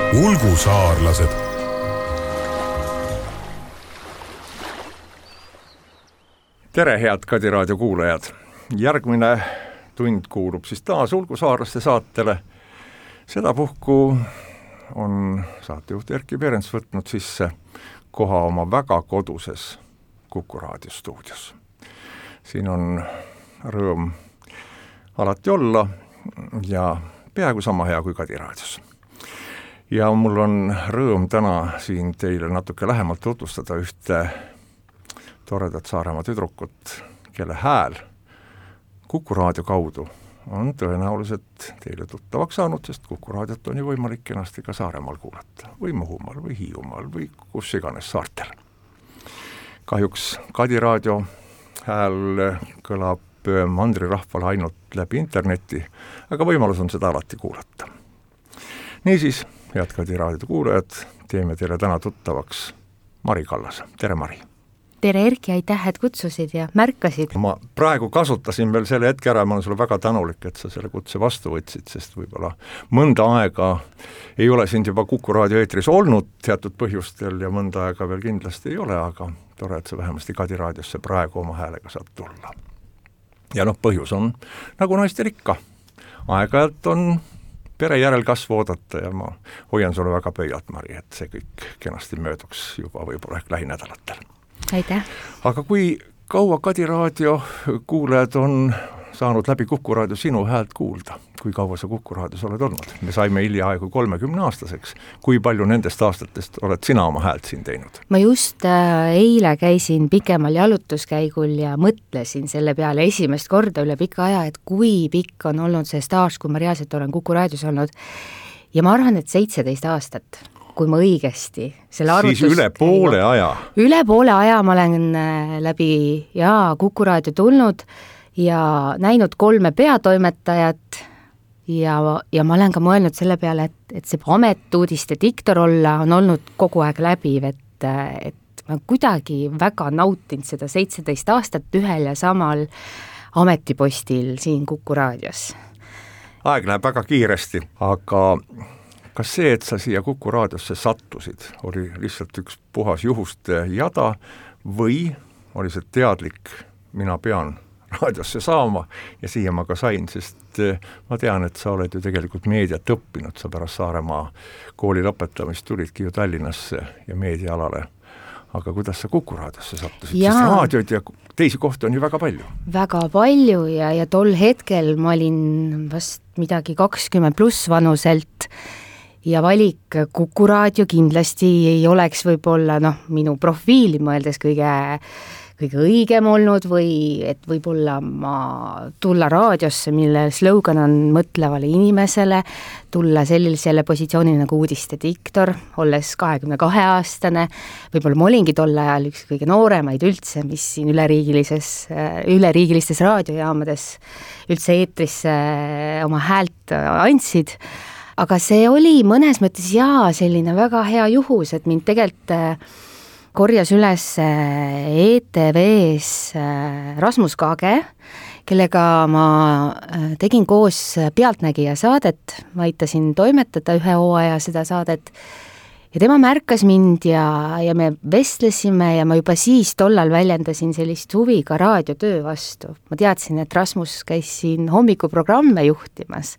Ulgusaarlased. Tere, head Kadi raadio kuulajad! Järgmine tund kuulub siis taas Ulgusaarlaste saatele. Sedapuhku on saatejuht Erki Perens võtnud sisse koha oma väga koduses Kuku raadio stuudios. Siin on rõõm alati olla ja peaaegu sama hea kui Kadi raadios. Ja mul on rõõm täna siin teile natuke lähemalt tutvustada ühte toredat Saaremaa tüdrukut, kelle hääl Kuku raadio kaudu on tõenäoliselt teile tuttavaks saanud, sest Kuku raadiot on ju võimalik kenasti ka Saaremaal kuulata, või Muhumaal, või Hiiumaal, või kus iganes saartel. Kahjuks Kadi raadio hääl kõlab mandrirahval ainult läbi interneti, aga võimalus on seda alati kuulata. Niisiis, head Kadi raadio kuulajad, teeme teile täna tuttavaks Mari Kallase. Tere, Mari! Tere, Erki, aitäh, et kutsusid ja märkasid. Ma praegu kasutasin veel selle hetke ära, ma olen sulle väga tänulik, et sa selle kutse vastu võtsid, sest võib-olla mõnda aega ei ole sind juba Kuku raadio eetris olnud teatud põhjustel ja mõnda aega veel kindlasti ei ole, aga tore, et sa vähemasti Kadi raadiosse praegu oma häälega saad tulla. Ja põhjus on, nagu naistel ikka, aeg-ajalt on pere järelkasvu oodata ja ma hoian sulle väga pöialt, Mari, et see kõik kenasti mööduks juba võib-olla ehk lähinädalatel. Aitäh! Aga kui kaua Kadi raadio kuulajad on saanud läbi Kuku raadio sinu häält kuulda? Kui kaua sa Kuku raadios oled olnud? Me saime hiljaaegu 30-aastaseks. Kui palju nendest aastatest oled sina oma häält siin teinud? Ma just eile käisin pikemal jalutuskäigul ja mõtlesin selle peale esimest korda üle pika aja, et kui pikk on olnud see staaž, kui ma reaalselt olen Kuku raadios olnud. Ja ma arvan, et 17 aastat, kui ma õigesti selle arvutust... Siis üle poole aja? Üle poole aja ma olen läbi Kuku raadio tulnud ja näinud 3 peatoimetajat ja ma olen ka mõelnud selle peale, et see ametuudiste diktor olla on olnud kogu aeg läbiv, et ma kuidagi väga nautinud seda 17 aastat ühel ja samal ametipostil siin Kuku raadios. Aeg läheb väga kiiresti, aga kas see, et sa siia Kuku raadiosse sattusid, oli lihtsalt üks puhas juhuste jada või oli see teadlik, mina pean raadiosse saama ja siia ma ka sain, sest ma tean, et sa oled ju tegelikult meediat õppinud, sa pärast Saaremaa kooli lõpetamist tulidki ju Tallinnasse ja meediaalale. Aga kuidas sa Kuku raadiosse sattusid? Sest raadiod ja teisi kohti on ju väga palju. Väga palju ja tol hetkel ma olin vast midagi 20+ vanuselt ja valik Kuku raadio kindlasti ei oleks võib-olla minu profiili mõeldes kõige õigem olnud või et võib-olla ma tulla raadiosse, mille slogan on mõtlevale inimesele, tulla sellisele positsioonile nagu uudiste diktor, olles 22-aastane, võib-olla ma olingi tol ajal üks kõige nooremaid üldse, mis siin üleriigilistes raadiojaamades üldse eetrisse oma häält andsid. Aga see oli mõnes mõttes selline väga hea juhus, et mind tegelikult korjas üles ETV-s Rasmus Kage, kellega ma tegin koos Pealtnägija saadet, ma aitasin toimetada ühe hooaja seda saadet ja tema märkas mind ja me vestlesime ja ma juba siis tollal väljendasin sellist huvi ka raadiotöö vastu. Ma teadsin, et Rasmus käis siin hommikuprogramme juhtimas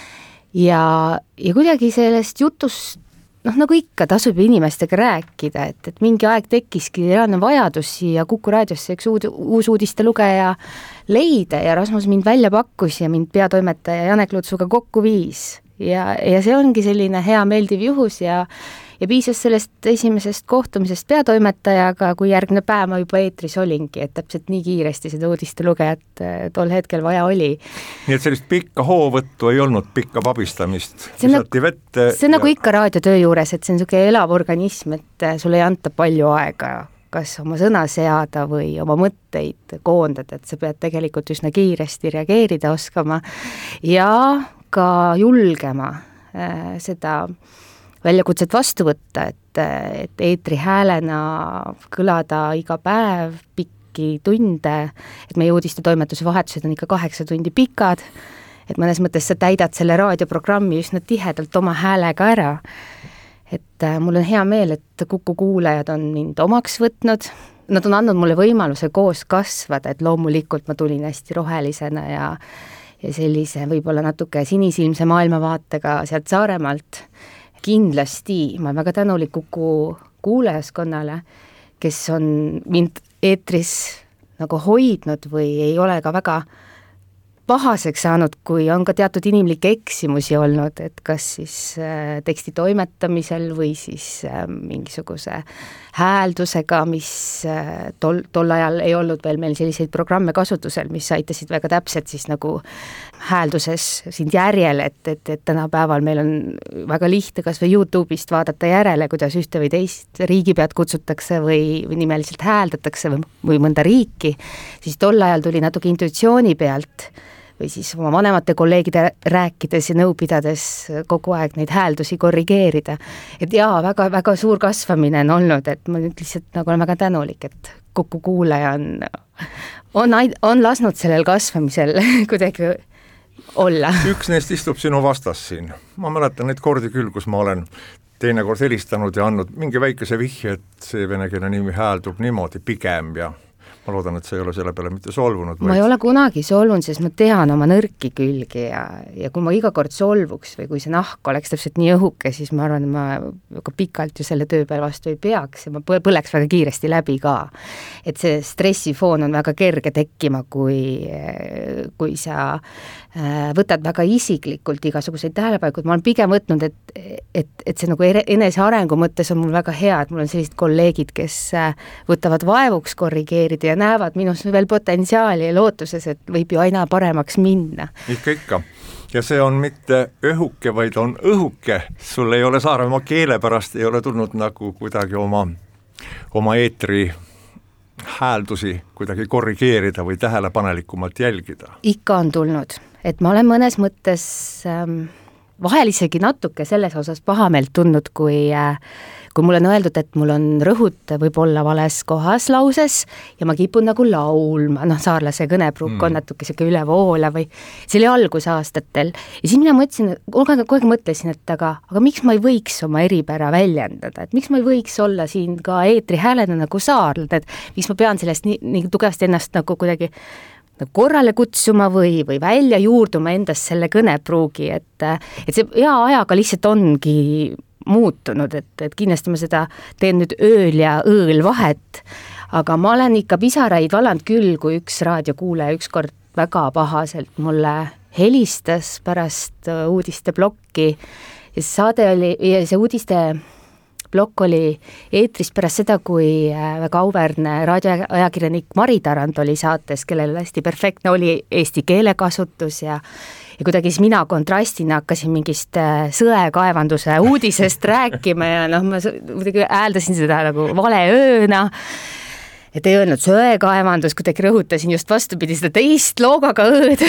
ja kuidagi sellest jutust nagu ikka tasub inimestega rääkida, et mingi aeg tekkiski reaalne vajadus siia Kuku raadiosse üks uus uudiste lugeja leida ja Rasmus mind välja pakkus ja mind peatoimetaja Janek Lutsuga kokku viis. Ja see ongi selline hea meeldiv juhus ja piisas sellest esimesest kohtumisest peatoimetajaga, kui järgmine päev ma juba eetris olingi, et täpselt nii kiiresti seda uudiste lugejat tol hetkel vaja oli. Nii et sellist pikka hoovõttu ei olnud, pikka pabistamist? See on nagu ikka raadiotöö juures, et see on selline elav organism, et sulle ei anta palju aega, kas oma sõna seada või oma mõtteid koondada, et sa pead tegelikult üsna kiiresti reageerida oskama ja ka julgema seda väljakutset vastu võtta, et eetri häälena kõlada iga päev pikki tunde, et meie uudiste toimetuse vahetused on ikka 8 tundi pikad, et mõnes mõttes sa täidad selle raadioprogrammi üsna tihedalt oma häälega ära. et mul on hea meel, et Kuku kuulajad on mind omaks võtnud, nad on andnud mulle võimaluse koos kasvada, et loomulikult ma tulin hästi rohelisena ja sellise võib-olla natuke sinisilmse maailmavaatega sealt Saaremaalt. Kindlasti ma olen väga tänulik Kuku kuulajaskonnale, kes on mind eetris nagu hoidnud või ei ole ka väga pahaseks saanud, kui on ka teatud inimlikke eksimusi olnud, et kas siis teksti toimetamisel või siis mingisuguse hääldusega, mis tol ajal ei olnud veel meil selliseid programme kasutusel, mis aitasid väga täpselt siis nagu häälduses sind järjele, et tänapäeval meil on väga lihtne kas või YouTube'ist vaadata järele, kuidas ühte või teist riigipead kutsutakse või nimeliselt hääldatakse või mõnda riiki, siis tol ajal tuli natuke intuitsiooni pealt või siis oma vanemate kolleegide rääkides ja nõu pidades kogu aeg neid hääldusi korrigeerida. Et jaa, väga suur kasvamine on olnud, et ma nüüd lihtsalt nagu olen väga tänulik, et Kuku kuulaja on lasnud sellel kasvamisel kuidagi olla. Üks neist istub sinu vastas siin. Ma mäletan neid kordi küll, kus ma olen teinekord helistanud ja andnud mingi väikese vihje, et see venekeelne nimi hääldub niimoodi pigem ja ma loodan, et see ei ole selle peale mitte solvunud. Ma ei ole kunagi solvunud, sest ma tean oma nõrki külgi ja kui ma iga kord solvuks või kui see nahk oleks täpselt nii õhuke, siis ma arvan, et ma väga pikalt ju selle töö peal vastu ei peaks ja ma põleks väga kiiresti läbi ka. Et see stressifoon on väga kerge tekkima, kui sa võtad väga isiklikult igasuguseid tähelepanekud. Ma olen pigem võtnud, et see nagu enese arengu mõttes on mul väga hea, et mul on sellised kolleegid, kes võtavad vaevuks korrigeerida ja näevad minus veel potentsiaali ja lootuses, et võib ju aina paremaks minna. Ikka. Ja see on mitte õhuke, vaid on õhuke. Sul ei ole Saaremaa keele pärast, ei ole tulnud nagu kuidagi oma eetri hääldusi kuidagi korrigeerida või tähelepanelikumalt jälgida. Ikka on tulnud, et ma olen mõnes mõttes vahel isegi natuke selles osas pahameelt tundnud, kui mulle on öeldud, et mul on rõhut võib-olla vales kohas lauses ja ma kipun nagu laulma, saarlase kõnepruuk on natuke siuke ülevoola või see oli algusaastatel. Ja siis mina mõtlesin, kogu aeg mõtlesin, et aga miks ma ei võiks oma eripära väljendada, et miks ma ei võiks olla siin ka eetri häälena nagu saarlad, et miks ma pean sellest nii tugevasti ennast nagu kuidagi korrale kutsuma või välja juurduma endast selle kõnepruugi, et see hea ajaga lihtsalt ongi muutunud, et kindlasti ma seda teen nüüd ööl ja õõl vahet, aga ma olen ikka pisaraid valanud küll, kui üks raadiokuulaja ükskord väga pahaselt mulle helistas pärast uudiste plokki ja see uudiste plokk oli eetris pärast seda, kui väga auväärne raadioajakirjanik Mari Tarand oli saates, kellel hästi perfektne oli eesti keelekasutus ja kuidagi siis mina kontrastina hakkasin mingist sõekaevanduse uudisest rääkima ja ma kuidagi hääldasin seda nagu vale ööna, et ei öelnud söekaevandus, kuidagi rõhutasin just vastupidi seda teist loogaga ööd.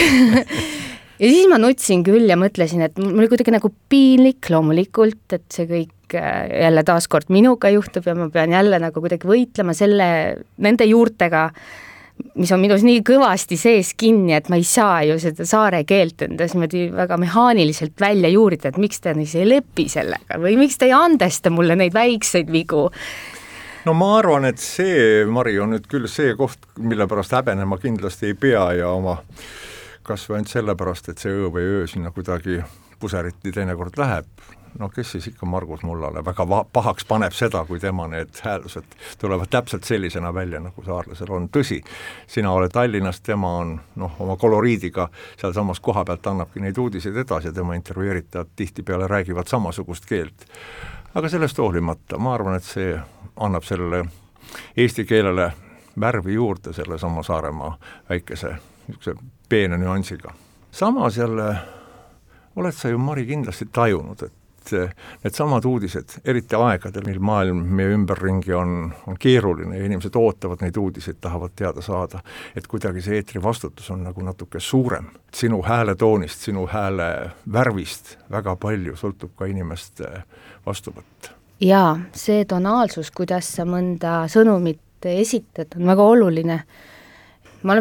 Ja siis ma nutsin küll ja mõtlesin, et mul oli kuidagi nagu piinlik loomulikult, et see kõik jälle taaskord minuga juhtub ja ma pean jälle nagu kuidagi võitlema nende juurtega, mis on minus nii kõvasti sees kinni, et ma ei saa ju seda saare keelt endas niimoodi väga mehaaniliselt välja juurida, et miks te ei lepi sellega või miks te ei andesta mulle neid väikseid vigu. No ma arvan, et see, Mari, on nüüd küll see koht, mille pärast häbenema kindlasti ei pea ja oma kas või ainult selle pärast, et see öö või öö sinna kuidagi puseriti teinekord läheb. No kes siis ikka Margus Mullale väga pahaks paneb seda, kui tema need hääldused tulevad täpselt sellisena välja, nagu saarlasel on. Tõsi, sina oled Tallinnast, tema on oma koloriidiga seal samas koha pealt annabki neid uudiseid edasi ja tema intervjueeritajad tihtipeale räägivad samasugust keelt. Aga sellest hoolimata, ma arvan, et see annab sellele eesti keelele värvi juurde selle sama Saaremaa väikese peene nüansiga. Samas jälle oled sa ju, Mari, kindlasti tajunud, et need samad uudised, eriti aegadel, mil maailm meie ümberringi on keeruline ja inimesed ootavad neid uudiseid, tahavad teada saada, et kuidagi see eetri vastutus on nagu natuke suurem. Sinu hääletoonist, sinu hääle värvist väga palju sõltub ka inimeste vastuvõtt. Jaa, see tonaalsus, kuidas sa mõnda sõnumit esitad, on väga oluline. Ma olen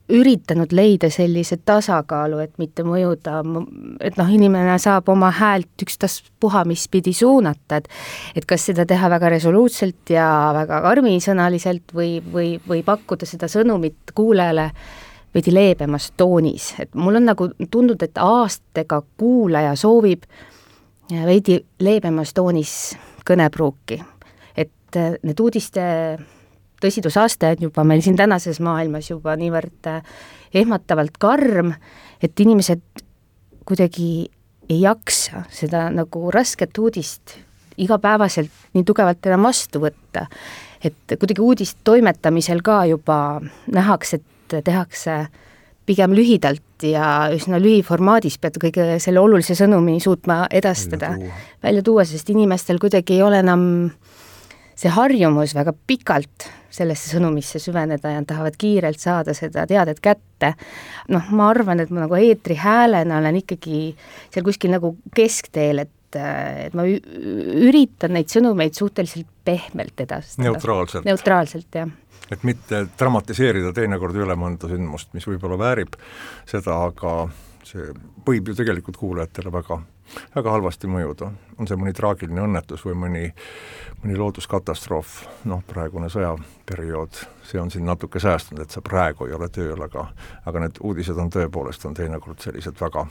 üritanud leida sellise tasakaalu, et mitte mõjuda, et inimene saab oma häält ükstaspuha mis pidi suunata, et kas seda teha väga resoluutselt ja väga karmisõnaliselt või pakkuda seda sõnumit kuulajale veidi leebemas toonis, et mul on nagu tundnud, et aastaga kuulaja soovib veidi leebemas toonis kõnepruuki, et need uudiste tõsidusaste on juba meil siin tänases maailmas juba niivõrd ehmatavalt karm, et inimesed kuidagi ei jaksa seda nagu rasket uudist igapäevaselt nii tugevalt enam vastu võtta. Et kuidagi uudist toimetamisel ka juba nähakse, et tehakse pigem lühidalt ja üsna lühiformaadis pead kõige selle olulise sõnumi suutma edastada, välja tuua, sest inimestel kuidagi ei ole enam see harjumus väga pikalt sellesse sõnumisse süveneda ja tahavad kiirelt saada seda teadet kätte. Ma arvan, et ma nagu eetri häälena olen ikkagi seal kuskil nagu keskteel, et ma üritan neid sõnumeid suhteliselt pehmelt edastada. Neutraalselt, jah. Et mitte dramatiseerida teinekord üle mõnda sündmust, mis võib-olla väärib seda, aga see võib ju tegelikult kuulajatele väga halvasti mõjuda. On see mõni traagiline õnnetus või mõni looduskatastroof, praegune sõjaperiood, see on siin natuke säästunud, et sa praegu ei ole tööl, aga need uudised on tõepoolest teinekord sellised väga,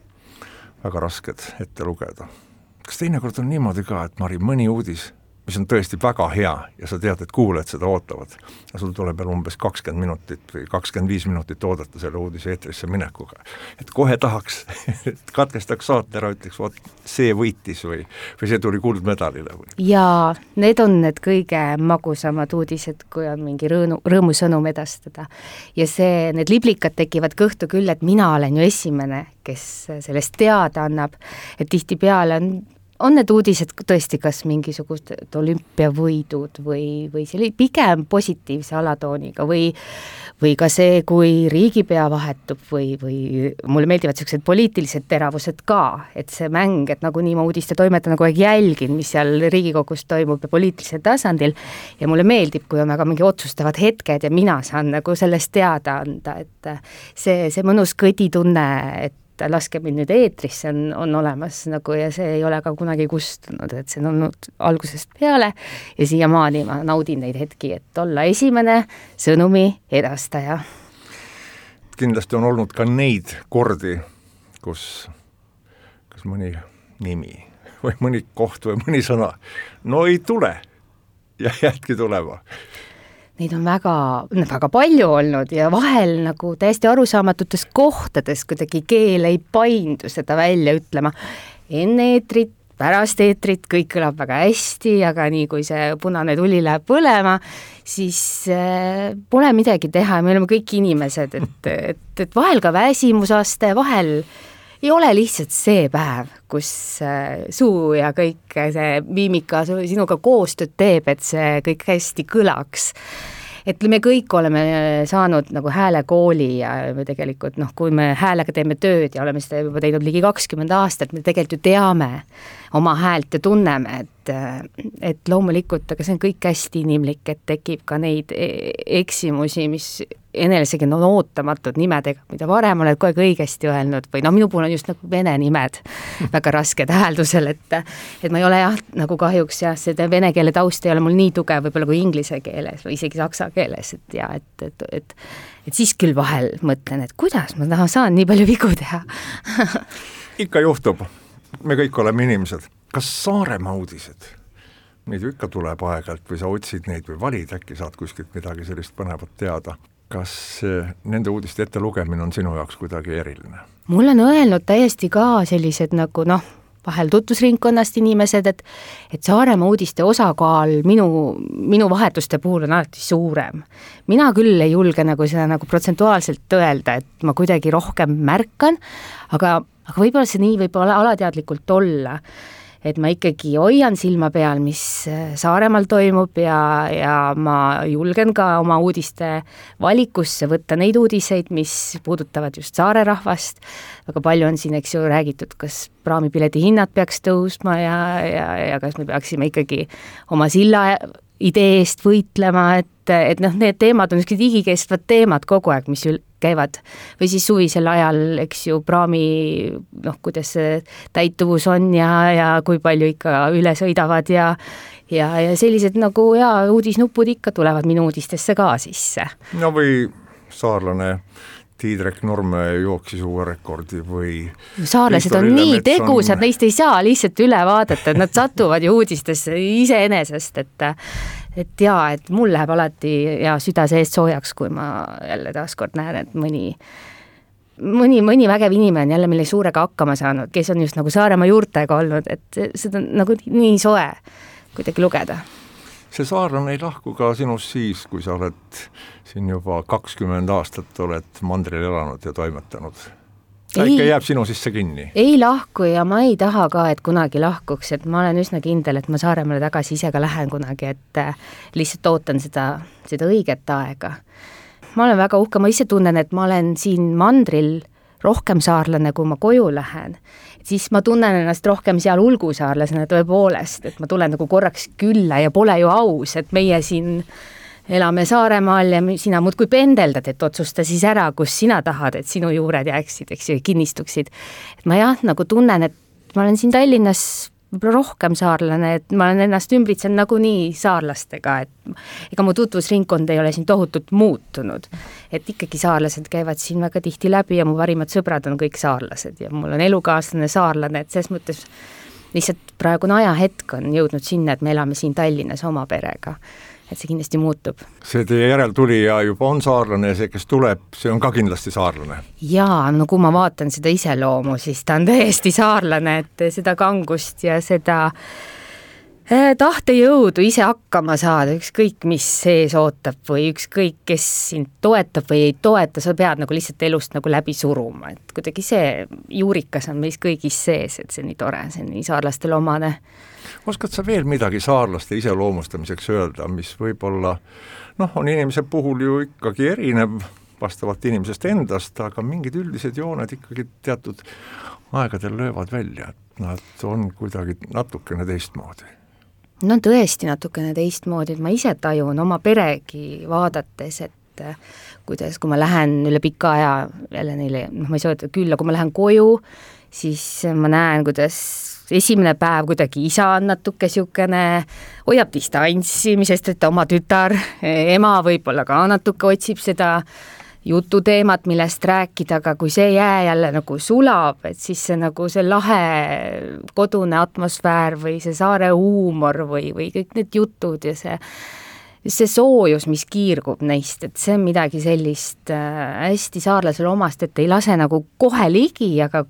väga rasked ette lugeda. Kas teinekord on niimoodi ka, et Mari, mõni uudis, mis on tõesti väga hea ja sa tead, et kuulajad seda ootavad, ja sul tuleb veel umbes 20 minutit või 25 minutit oodata selle uudise eetrisse minekuga. Et kohe tahaks, et katkestaks saate ära, ütleks, see võitis või see tuli kuldmedalile. Jaa, need on need kõige magusamad uudised, kui on mingi rõõmusõnum edastada. Ja need liblikad tekivad kõhtu küll, et mina olen ju esimene, kes sellest teada annab, et tihtipeale on need uudised tõesti kas mingisugused olümpiavõidud või see oli pigem positiivse alatooniga või ka see, kui riigipea vahetub või mulle meeldivad sellised poliitilised teravused ka, et see mäng, et nagunii ma uudiste toimetan kogu aeg jälgin, mis seal Riigikogus toimub ja poliitilisel tasandil ja mulle meeldib, kui on väga mingi otsustavad hetked ja mina saan nagu sellest teada anda, et see mõnus kõditunne, et laske mind nüüd eetrisse on olemas nagu ja see ei ole ka kunagi kustunud, et see on olnud algusest peale ja siiamaani ma naudin neid hetki, et olla esimene sõnumi edastaja. Kindlasti on olnud ka neid kordi, kus mõni nimi või mõni koht või mõni sõna ei tule ja jätki tulema. Neid on väga palju olnud ja vahel nagu täiesti arusaamatutes kohtades kuidagi keel ei paindu seda välja ütlema. Enne eetrit, pärast eetrit, kõik kõlab väga hästi, aga nii kui see punane tuli läheb põlema, siis pole midagi teha ja me oleme kõik inimesed, et vahel ka väsimusaste, vahel ei ole lihtsalt see päev, kus suu ja kõik see miimika sinuga koostööd teeb, et see kõik hästi kõlaks. Et me kõik oleme saanud nagu häälekooli ja me tegelikult, kui me häälega teeme tööd ja oleme seda juba teinud ligi 20 aastat, me tegelikult ju teame oma häält ja tunneme, et loomulikult, aga see on kõik hästi inimlik, et tekib ka neid eksimusi, mis enesegi on ootamatud nimedega, mida varem oled kogu aeg õigesti öelnud või minu puhul on just nagu vene nimed väga rasked hääldusel, et ma ei ole nagu kahjuks seda vene keele taust ei ole mul nii tugev võib-olla kui inglise keeles või isegi saksa keeles, et siis küll vahel mõtlen, et kuidas ma saan nii palju vigu teha. Ikka juhtub, me kõik oleme inimesed. Kas Saaremaa uudised? Neid ju ikka tuleb aeg-ajalt või sa otsid neid või valid, äkki saad kuskilt midagi sellist põnevat teada. Kas nende uudiste ette lugemine on sinu jaoks kuidagi eriline? Mul on öelnud täiesti ka sellised nagu vahel tutvusringkonnast inimesed, et Saaremaa uudiste osakaal minu vahetuste puhul on alati suurem. Mina küll ei julge nagu seda nagu protsentuaalselt öelda, et ma kuidagi rohkem märkan, aga võib-olla see nii võib alateadlikult olla, et ma ikkagi hoian silma peal, mis Saaremaal toimub ja ma julgen ka oma uudiste valikusse võtta neid uudiseid, mis puudutavad just saare rahvast. Väga palju on siin, eks ju, räägitud, kas praamipileti hinnad peaks tõusma ja kas me peaksime ikkagi oma silla idee eest võitlema, et need teemad on igikestvad teemad kogu aeg, mis käivad või siis suvisel ajal, eks ju, praami, kuidas see täituvus on ja kui palju ikka üle sõidavad ja sellised nagu uudisnupud ikka tulevad minu uudistesse ka sisse. No või saarlane Tiidrek Nurme jooksis uue rekordi või saarlased on nii tegusad, neist ei saa lihtsalt üle vaadata, et nad satuvad ju uudistesse iseenesest, et mul läheb alati süda seest soojaks, kui ma jälle taaskord näen, et mõni vägev inimene jälle meile suurega hakkama saanud, kes on just nagu Saaremaa juurtega olnud, et seda on nagu nii soe kuidagi lugeda. See saarlane ei lahku ka sinust siis, kui sa oled siin juba 20 aastat oled mandril elanud ja toimetanud. Ta ikka jääb sinu sisse kinni. Ei lahku ja ma ei taha ka, et kunagi lahkuks, et ma olen üsna kindel, et ma Saaremaale tagasi ise ka lähen kunagi, et lihtsalt ootan seda õiget aega. Ma olen väga uhke, ma ise tunnen, et ma olen siin mandril rohkem saarlane, kui ma koju lähen. Siis ma tunnen ennast rohkem seal ulgusaarlasena tõepoolest, et ma tulen nagu korraks külla ja pole ju aus, et meie siin elame Saaremaal ja sina muudkui pendeldad, et otsusta siis ära, kus sina tahad, et sinu juured jääksid, eks ju, kinnistuksid. Et ma nagu tunnen, et ma olen siin Tallinnas rohkem saarlane, et ma olen ennast ümbritsen nagunii saarlastega, et ega mu tutvusringkond ei ole siin tohutult muutunud. Et ikkagi saarlased käivad siin väga tihti läbi ja mu parimad sõbrad on kõik saarlased ja mul on elukaaslane saarlane, et selles mõttes lihtsalt praegune ajahetk on jõudnud sinna, et me elame siin Tallinnas oma perega. Et see kindlasti muutub. See teie järeltulija juba on saarlane ja see, kes tuleb, see on ka kindlasti saarlane. Jaa, no kui ma vaatan seda iseloomu, siis ta on täiesti saarlane, et seda kangust ja seda tahtejõudu ise hakkama saada, ükskõik mis sees ootab või ükskõik kes sind toetab või ei toeta, sa pead nagu lihtsalt elust nagu läbi suruma, et kuidagi see juurikas on meis kõigis sees, et see on nii tore, see on nii saarlastele omane. Oskad sa veel midagi saarlaste iseloomustamiseks öelda, mis võib-olla on inimese puhul ju ikkagi erinev vastavalt inimesest endast, aga mingid üldised jooned ikkagi teatud aegadel löövad välja, et nad on kuidagi natukene teistmoodi. No tõesti natukene teistmoodi, et ma ise tajun oma peregi vaadates, et kuidas, kui ma lähen üle pika aja jälle neile, ma ei saa öelda küll, kui ma lähen koju, siis ma näen, kuidas esimene päev kuidagi isa on natuke siukene, hoiab distantsi, mis sest, et oma tütar, ema võib-olla ka natuke otsib seda jututeemat, millest rääkida, aga kui see jää jälle nagu sulab, et siis see nagu see lahe kodune atmosfäär või see saare huumor või kõik need jutud ja see soojus, mis kiirgub neist, et see on midagi sellist hästi saarlasele omast, et ei lase nagu kohe ligi, aga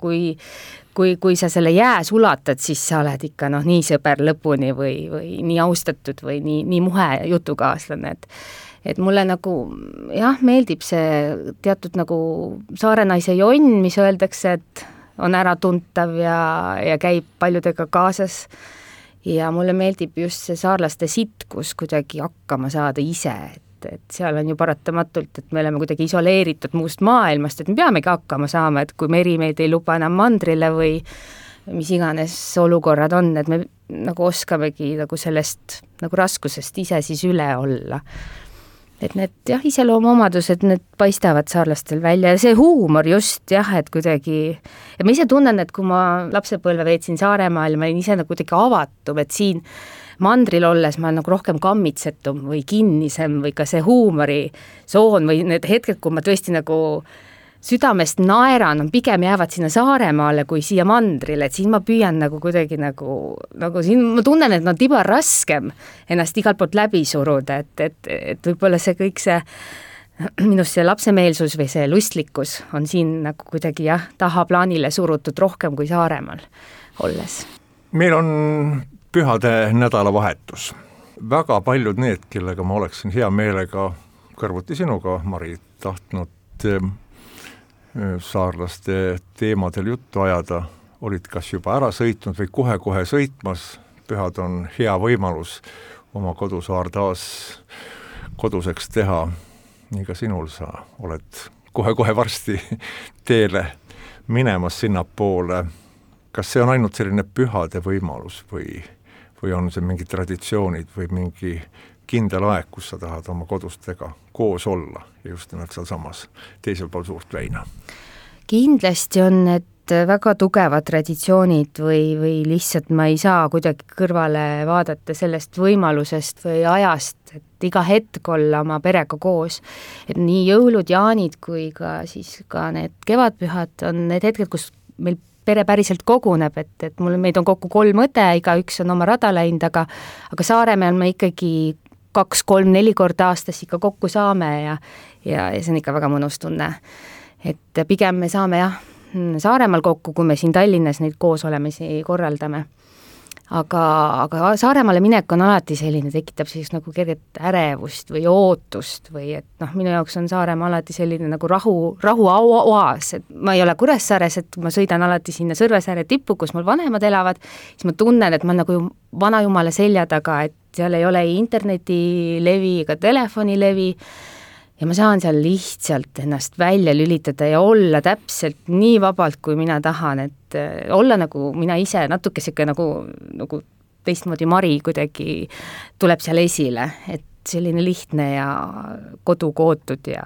kui sa selle jää sulatad, siis sa oled ikka nii sõber lõpuni või nii austatud või nii muhe jutukaaslane, et mulle nagu meeldib see teatud nagu saarenaise jonn, mis öeldakse, et on äratuntav ja käib paljudega kaasas ja mulle meeldib just see saarlaste sitkus kuidagi hakkama saada ise, et seal on ju paratamatult, et me oleme kuidagi isoleeritud muust maailmast, et me peamegi hakkama saama, et kui meri meid ei luba enam mandrile või mis iganes olukorrad on, et me nagu oskamegi nagu sellest nagu raskusest ise siis üle olla. Et need iseloomuomadused, need paistavad saarlastel välja ja see huumor just et kuidagi, ja ma ise tunnen, et kui ma lapsepõlve veetsin Saaremaal, ma olin ise nagu kuidagi avatum, et siin mandril olles ma olen nagu rohkem kammitsetum või kinnisem või ka see huumorisoon või need hetked, kui ma tõesti nagu südamest naeran, pigem jäävad sinna Saaremaale kui siia mandrile, et siin ma püüan nagu kuidagi nagu siin ma tunnen, et on tiba raskem ennast igalt poolt läbi suruda, et võib-olla see kõik see minust see lapsemeelsus või see lustlikkus on siin nagu kuidagi tahaplaanile surutud rohkem kui Saaremaal olles. Meil on pühade nädalavahetus. Väga paljud need, kellega ma oleksin hea meelega kõrvuti sinuga, Mari, tahtnud saarlaste teemadel juttu ajada, olid kas juba ära sõitnud või kohe-kohe sõitmas. Pühad on hea võimalus oma kodusaar taas koduseks teha. Nii ka sinul sa oled kohe-kohe varsti teele minemas sinna poole. Kas see on ainult selline pühade võimalus või on see mingi traditsioonid või mingi kindel aeg, kus sa tahad oma kodustega koos olla ja just nimelt seal samas teisel pool suurt veina? Kindlasti on need väga tugevad traditsioonid või lihtsalt ma ei saa kuidagi kõrvale vaadata sellest võimalusest või ajast, et iga hetk olla oma perega koos. Et nii jõulud, jaanid kui ka siis ka need kevadpühad on need hetked, kus meil pere päriselt koguneb, et meid on kokku 3 õde, igaüks on oma rada läinud, aga Saaremaal me ikkagi 2, 3, 4 korda aastas ikka kokku saame ja see on ikka väga mõnus tunne. Et pigem me saame Saaremaal kokku, kui me siin Tallinnas neid koosolemisi korraldame. Aga Saaremaale minek on alati selline, tekitab siis nagu kerget ärevust või ootust või et minu jaoks on Saaremaa alati selline nagu rahu oas, et ma ei ole Kuressaares, et ma sõidan alati sinna Sõrvesaare tippu, kus mul vanemad elavad, siis ma tunnen, et ma nagu vanajumala selja taga, et seal ei ole ei internetilevi ega telefonilevi ja ma saan seal lihtsalt ennast välja lülitada ja olla täpselt nii vabalt, kui mina tahan, et olla nagu mina ise, natuke siuke nagu teistmoodi Mari kuidagi tuleb seal esile, et selline lihtne ja kodukootud ja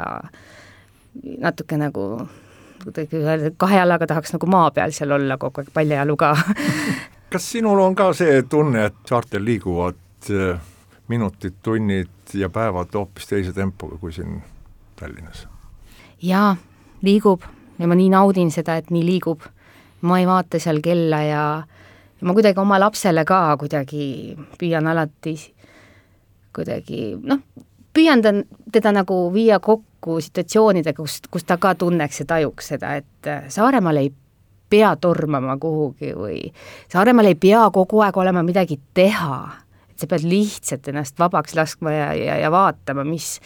natuke nagu kuidagi 2 jalaga tahaks nagu maa peal seal olla kogu aeg, paljajalu ka. Kas sinul on ka see tunne, et saartel liiguvad minutid, tunnid ja päevad hoopis teise tempoga kui siin Tallinnas? Jaa, liigub ja ma nii naudin seda, et nii liigub. Ma ei vaata seal kella ja ma kuidagi oma lapsele ka kuidagi püüan alati kuidagi, püüan teda nagu viia kokku situatsioonidega, kus ta ka tunneks ja tajuks seda, et Saaremaal ei pea tormama kuhugi või Saaremaal ei pea kogu aeg olema midagi teha. Sa pead lihtsalt ennast vabaks laskma ja vaatama, mis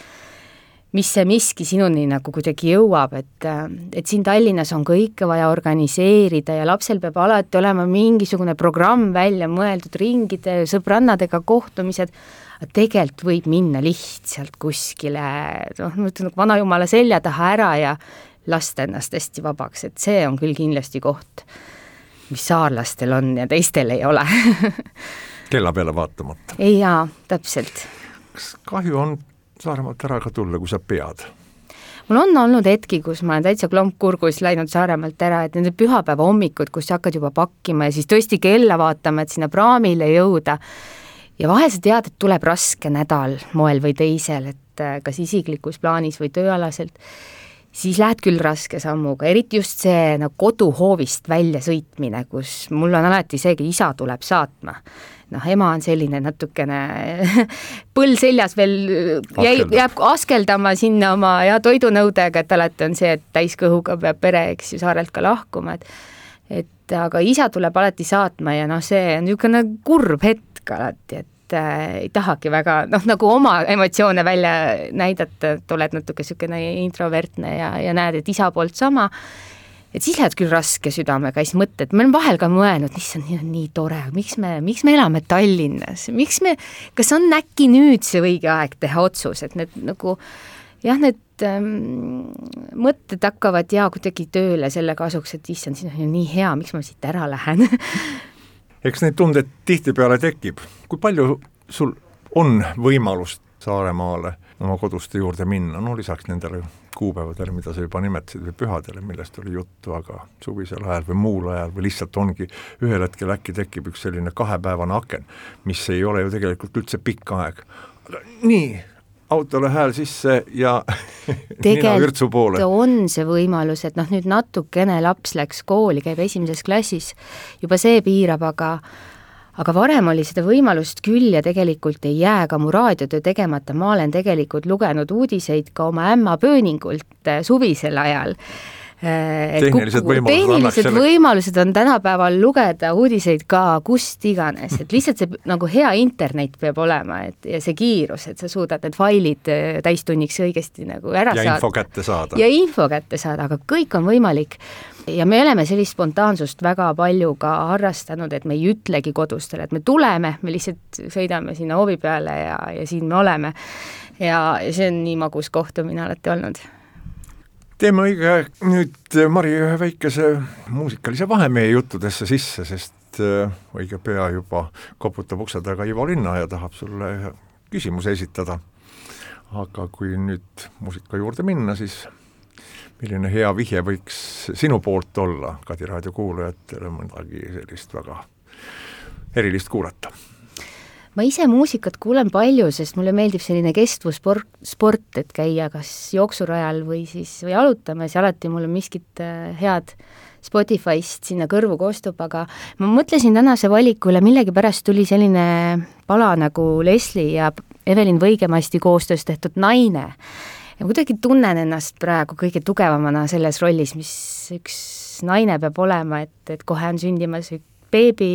see miski sinuni nagu kuidagi jõuab, et siin Tallinnas on kõike vaja organiseerida ja lapsel peab alati olema mingisugune programm välja mõeldud, ringide, sõbrannadega kohtumised, aga tegelikult võib minna lihtsalt kuskile, ma ütlen, vanajumala selja taha ära ja lasta ennast hästi vabaks, et see on küll kindlasti koht, mis saarlastel on ja teistel ei ole. Kella peale vaatamata. Ei jaa, täpselt. Kas kahju on Saaremaalt ära ka tulla, kui sa pead? Mul on olnud hetki, kus ma olen täitsa klompkurgus läinud Saaremaalt ära, et nende pühapäeva hommikud, kus sa hakkad juba pakkima ja siis tõesti kella vaatama, et sinna praamile jõuda. Ja vahel sa tead, et tuleb raske nädal moel või teisel, et kas isiklikus plaanis või tööalaselt, siis lähed küll raske sammuga, eriti just see koduhoovist välja sõitmine, kus mul on alati seegi isa tuleb saatma. Ema on selline natukene põll seljas veel jääb askeldama sinna oma toidunõudega, et alati on see, et täiskõhuga peab pere, eks ju, saarelt ka lahkuma, et aga isa tuleb alati saatma ja see on niisugune kurb hetk alati, et ei tahagi väga, nagu oma emotsioone välja näidata, et oled natuke niisugune introvertne ja näed, et isa poolt sama, et siis lähed küll raske südamega ja siis mõtled, ma olen vahel ka mõelnud, nii tore, miks me elame Tallinnas, kas on äkki nüüd see õige aeg teha otsus, et need nagu, need mõtted hakkavad kuidagi tööle selle kasuks, et issand, siin on nii hea, miks ma siit ära lähen. Eks neid tundeid tihtipeale tekib. Kui palju sul on võimalust Saaremaale oma koduste juurde minna, lisaks nendele kuupäevadele, mida sa juba nimetasid, või pühadele, millest oli juttu, aga suvisel ajal või muul ajal või lihtsalt ongi ühel hetkel äkki tekib üks selline 2-päevane aken, mis ei ole ju tegelikult üldse pikk aeg. Nii, autole hääl sisse ja nina vürtsu poole. Tegelikult on see võimalus, et nüüd natukene laps läks kooli, käib 1. klassis, juba see piirab, aga varem oli seda võimalust küll ja tegelikult ei jää ka mu raadiotöö tegemata, ma olen tegelikult lugenud uudiseid ka oma ämma pööningult suvisel ajal. Tehnilised võimalused on tänapäeval lugeda uudiseid ka kust iganes, et lihtsalt see nagu hea internet peab olema ja see kiirus, et sa suudad need failid täistunniks õigesti nagu ära saada. Ja info kätte saada, aga kõik on võimalik. Ja me oleme sellist spontaansust väga palju ka harrastanud, et me ei ütlegi kodustele, et me tuleme, me lihtsalt sõidame sinna hoovi peale ja siin me oleme. Ja see on nii magus kohtumine alati olnud. Teeme õige nüüd Mari ühe väikese muusikalise vahe meie juttudesse sisse, sest õige pea juba koputab ukse taga Ivo Linna ja tahab sulle küsimuse esitada. Aga kui nüüd muusika juurde minna, siis milline hea vihje võiks sinu poolt olla Kadi raadio kuulajatele mõndagi sellist väga erilist kuulata? Ma ise muusikat kuulen palju, sest mulle meeldib selline kestvussport, et käia kas jooksurajal või jalutamas ja alati mul on miskit head Spotify'st sinna kõrvu kostub, aga ma mõtlesin tänase valiku üle, millegipärast tuli selline pala nagu Leslie ja Evelin Võigemasti koostöös tehtud Naine. Ja kuidagi tunnen ennast praegu kõige tugevamana selles rollis, mis üks naine peab olema, et kohe on sündimas üks beebi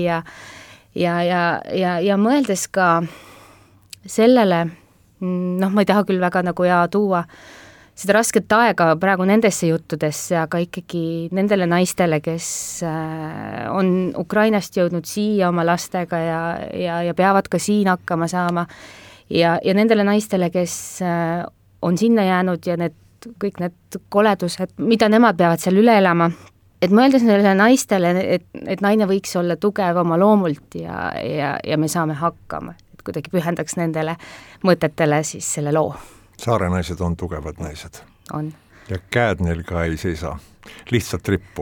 ja mõeldes ka sellele, ma ei taha küll väga nagu tuua seda rasket aega praegu nendesse juttudesse, aga ikkagi nendele naistele, kes on Ukrainast jõudnud siia oma lastega ja peavad ka siin hakkama saama ja nendele naistele, kes on sinna jäänud ja kõik need koledused, mida nemad peavad seal üle elama, et mõeldes nendele naistele, et naine võiks olla tugev oma loomult ja me saame hakkama, et kuidagi pühendaks nendele mõtetele siis selle loo. Saare naised on tugevad naised. On. Ja käed neil ka ei seisa, lihtsalt rippu.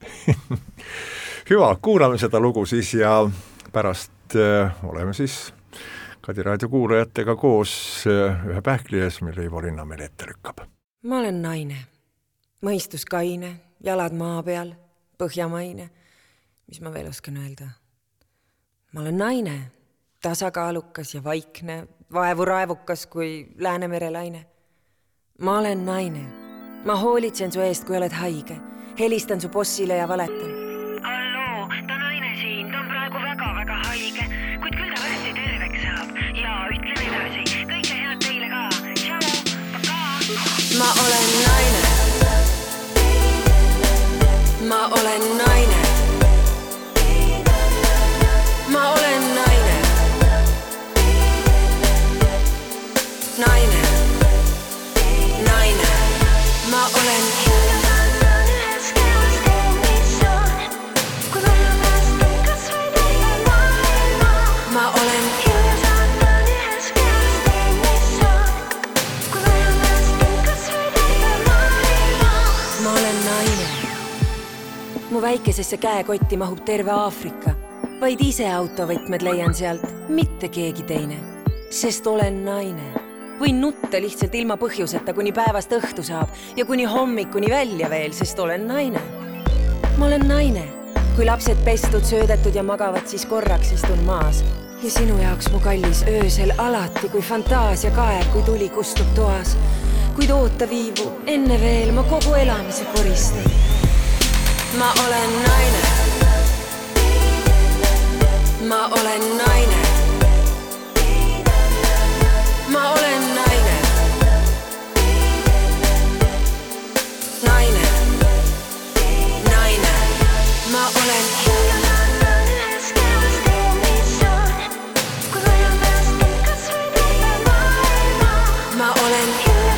Hüva, kuulame seda lugu siis ja pärast oleme siis Kadi raadio kuulajatega koos ühe pähkli ees, mille Ivo Linna meil ette lükkab. Ma olen naine, mõistus kaine, jalad maa peal, põhjamaine. Mis ma veel oskan öelda? Ma olen naine, tasakaalukas ja vaikne, vaevuraevukas kui Läänemere laine. Ma olen naine. Ma hoolitsen su eest, kui oled haige. Helistan su bossile ja valetan. Alloo, ta naine siin, ta on praegu väga-väga haige, kuid küll ta varsti terveks saab. Ja ütlen edasi, kõike head teile ka. Tšau, paka! Ma olen naine. Ma olen naine. Ma olen naine. Naine. Naine. Ma olen Ma olen Ma olen naine. Mu väikesesse käekotti mahub terve Aafrika. Vaid ise autovõtmed leian sealt, mitte keegi teine. Sest olen naine. Võin nutta lihtsalt ilma põhjuseta, kuni päevast õhtu saab ja kuni hommikuni välja veel, sest olen naine. Ma olen naine. Kui lapsed pestud, söödetud ja magavad, siis korraks istun maas. Ja sinu jaoks, mu kallis, öösel alati, kui fantaasia kaeb, kui tuli kustub toas. Kuid oota viivu, enne veel ma kogu elamise koristan. Ma olen naine. Ma olen naine. Ma olen naine. Naine. Naine. Ma olen Ma olen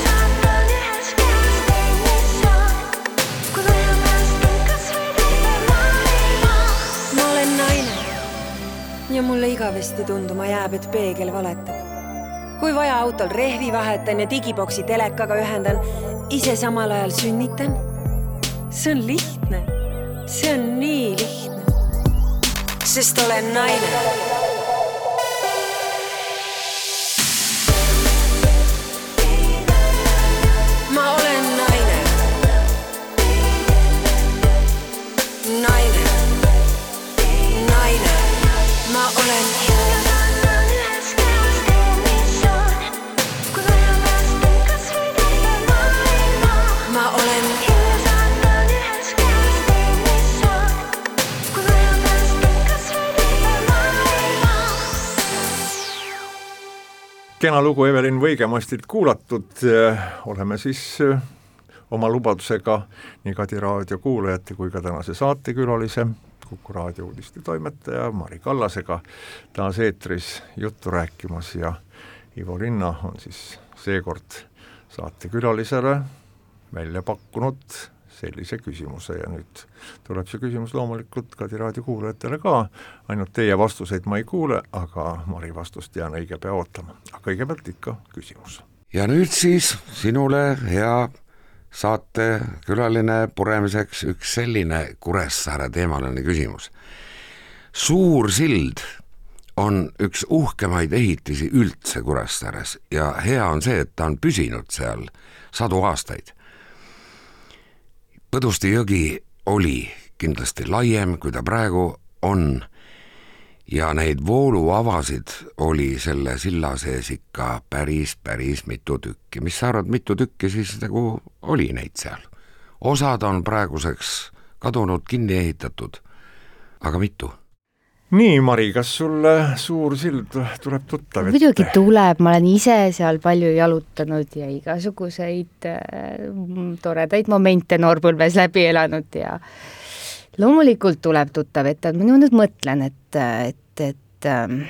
Ma olen naine. Ja mulle igavesti tunduma jääb, et peegel valetab. Kui vaja autol rehvi vahetan ja digiboksi telekaga ühendan, ise samal ajal sünnitan. See on lihtne. See on nii lihtne. Sest olen naine. Ma olen naine. Naine. Naine. Ma olen Ma olen Kena lugu Evelin Võigemastilt kuulatud, oleme siis oma lubadusega nii Kadi raadio kuulajate kui ka tänase saatekülalise, Kuku raadio uudiste toimetaja Mari Kallasega taas eetris juttu rääkimas ja Ivo Linna on siis seekord saatekülalisele välja pakkunud sellise küsimuse ja nüüd tuleb see küsimus loomulikult Kadi raadio kuulajatele ka, ainult teie vastuseid ma ei kuule, aga Mari vastust jään õige pea ootama. Aga kõigepealt ikka küsimus. Ja nüüd siis sinule, hea saatekülaline, puremiseks üks selline Kuressaare teemaline küsimus. Suur sild on üks uhkemaid ehitisi üldse Kuressaares ja hea on see, et ta on püsinud seal 100 aastaid. Põdusti jõgi oli kindlasti laiem, kui ta praegu on ja neid vooluavasid oli selle silla sees ikka päris mitu tükki. Mis sa arvad, mitu tükki siis nagu oli neid seal? Osad on praeguseks kadunud, kinni ehitatud, aga mitu? Nii, Mari, kas sulle Suur sild tuleb tuttav ette? Muidugi tuleb, ma olen ise seal palju jalutanud ja igasuguseid toredaid momente noorpõlves läbi elanud ja loomulikult tuleb tuttav ette. Ma nüüd mõtlen, et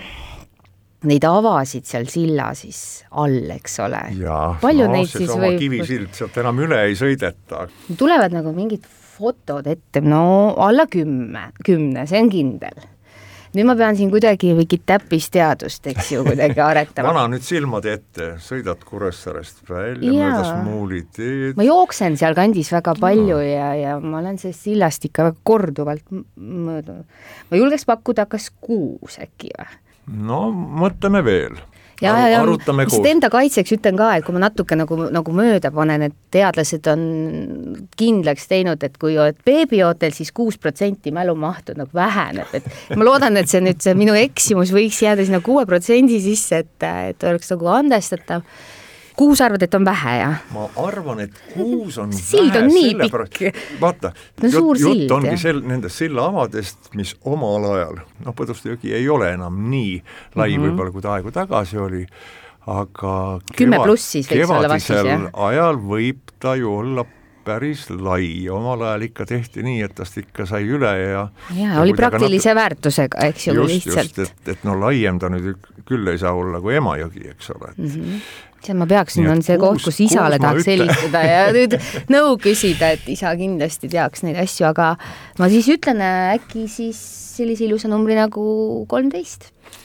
neid avasid seal silla siis all, eks ole. Jaa, palju neid siis võib... Kivisild sealt enam üle ei sõideta. Tulevad nagu mingid fotod ette, no alla 10, see on kindel. Nüüd ma pean siin kuidagi mingit täppisteadust, eks ju, kuidagi aretama. Vana nüüd silmade ette, sõidad Kuressaarest välja, möödas muuliteed. Ma jooksen seal kandis väga palju ja ma olen sellest sillast ikka väga korduvalt möödunud. Ma julgeks pakkuda kas 6 äkki või? No, mõtleme veel. Ja arutame koos. Enda kaitseks ütlen ka, et kui ma natuke nagu mööda panen, et teadlased on kindlaks teinud, et kui oled beebiootel, siis 6% mälumahtu nagu väheneb. Et ma loodan, et see minu eksimus võiks jääda sinna 6% sisse, et oleks nagu andestatav. 6 arvad, et on vähe, jah? Ma arvan, et 6 on sild vähe. On nii pikk. Vaata, no, jutt ongi nendest sillaavadest, mis omal ajal, Põduste jõgi ei ole enam nii lai võib-olla, kui ta aegu tagasi oli, aga 10+ siis võiks olla vastus, jah? Ajal võib ta ju olla päris lai. Omal ajal ikka tehti nii, et tast ikka sai üle ja oli praktilise väärtusega, eks ju, lihtsalt. Just, et laiem ta nüüd küll ei saa olla kui Emajõgi, eks ole. See ma peaksin, on see koht, kus isale tahaks helistada ja nüüd nõu küsida, et isa kindlasti teaks neid asju, aga ma siis ütlen äkki siis sellise ilusa numbri nagu 13.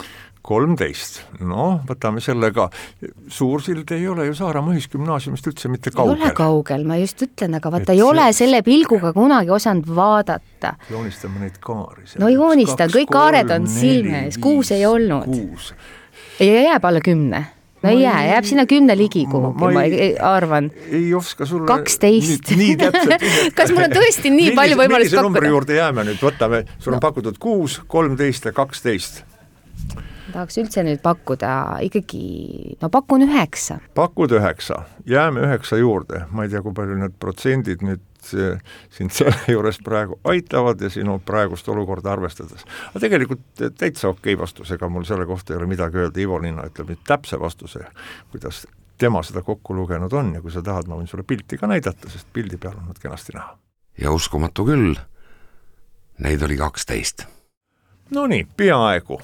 13, võtame selle ka. Suur sild ei ole ju Saaremaa Ühisgümnaasiumist üldse mitte kaugel. Ei ole kaugel, ma just ütlen, aga vaata, ei ole selle pilguga kunagi osanud vaadata. Joonistame neid kaari. No joonistan, kõik kaared on silme ees, 6 ei olnud. 6. Ei jääb alla 10. No jääb sinna 10 ligi kuhugi, ma arvan. Ei oska sulle 12. Nii täpselt. Kas mul on tõesti nii palju võimalust pakkuda? Millise numbri juurde jääme nüüd? Võtame, sul on pakutud 6, 13 ja 12. Tahaks üldse nüüd pakkuda ikkagi, pakun 9. Pakud 9, jääme 9 juurde. Ma ei tea, kui palju need protsendid nüüd sind selle juures praegu aitavad ja sinu praegust olukorda arvestades. Aga tegelikult täitsa okei vastusega, mul selle kohta ei ole midagi öelda. Ivo Linna ütleb nüüd täpse vastuse, kuidas tema seda kokku lugenud on ja kui sa tahad, ma võin sulle pilti ka näidata, sest pildi peal on nad kenasti näha. Ja uskumatu küll, neid oli 12. No nii, peaaegu.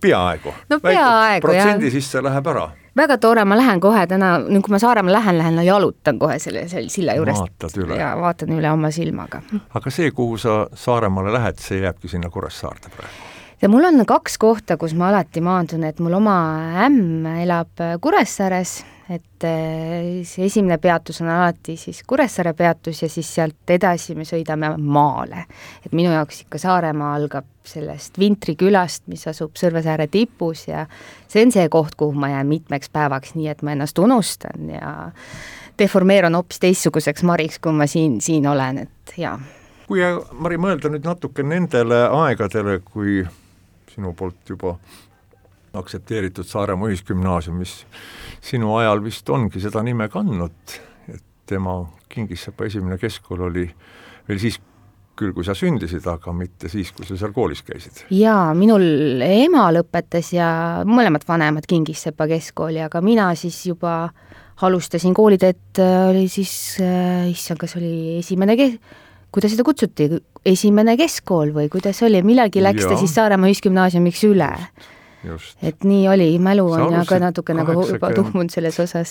No peaaegu, protsendi sisse läheb ära. Väga tore, ma lähen kohe täna, kui ma Saaremaa lähen jalutan kohe selle silla juurest. Vaatad üle. Ja vaatan üle oma silmaga. Aga see, kuhu sa Saaremaale lähed, see jääbki sinna Kuressaarde praegu. Ja mul on 2 kohta, kus ma alati maandun, et mul oma ämm elab Kuressaares, et see esimene peatus on alati siis Kuressaare peatus ja siis sealt edasi me sõidame maale. Et minu jaoks ikka Saaremaa algab sellest Vintrikülast, mis asub Sõrvesaare tipus ja see on see koht, kuhu ma jään mitmeks päevaks, nii et ma ennast unustan ja deformeeran hoopis teistsuguseks Mariks, kui ma siin olen, et jaa. Kui Mari mõelda nüüd natuke nendele aegadele, kui sinu poolt juba aktsepteeritud Saaremaa Ühisgümnaasium, mis sinu ajal vist ongi seda nime kandnud, et tema Kingissepa esimene keskkool oli veel siis küll, kui sa sündisid, aga mitte siis, kui sa seal koolis käisid. Jaa, minul ema lõpetas ja mõlemad vanemad Kingissepa keskkooli, aga mina siis juba alustasin kooliteed, oli siis, kas oli kuidas seda kutsuti, esimene keskkool või kuidas oli, millalgi läks ta siis Saaremaa Ühisgümnaasiumiks üle? just. Et nii oli, mälu Sa on ja ka alustasid natuke nagu juba 80 tuhmunud selles osas.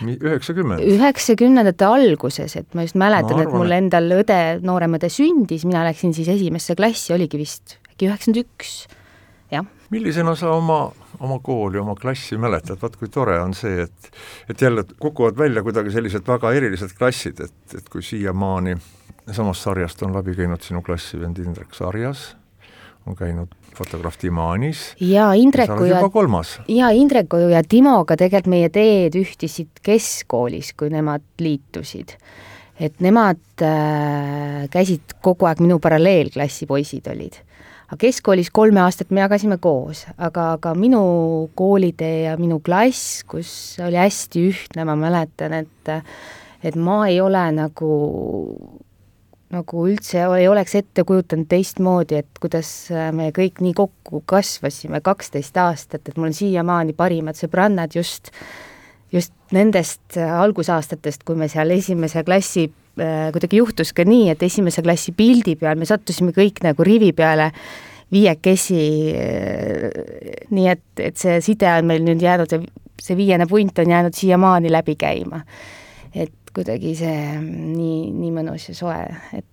90. alguses, et ma just mäletan, et mul endal noorem õde sündis, mina läksin siis esimesse klassi, oligi vist äkki 91, jah. Millisena sa oma kooli, oma klassi mäletad? Vaat kui tore on see, et jälle kukuvad välja kuidagi sellised väga erilised klassid, et kui siiamaani samast sarjast on läbi käinud sinu klassivend Indrek Sarjas, on käinud fotograaf Timanis ja Indreku Indreku ja Timoga tegelikult meie teed ühtisid keskkoolis, kui nemad liitusid. Et nemad käisid kogu aeg, minu paralleelklassi poisid olid. Aga keskkoolis 3 aastat me jagasime koos, aga minu koolitee ja minu klass, kus oli hästi ühtne, ma mäletan, et ma ei ole nagu üldse ei oleks ette kujutanud teistmoodi, et kuidas me kõik nii kokku kasvasime 12 aastat, et mul on siiamaani parimad sõbrannad just nendest algusaastatest, kui me seal esimese klassi kuidagi juhtus ka nii, et esimese klassi pildi peal me sattusime kõik nagu rivi peale 5 nii et see side on meil nüüd jäänud, see 5. punt on jäänud siiamaani läbi käima. Et kuidagi see nii mõnus ja soe,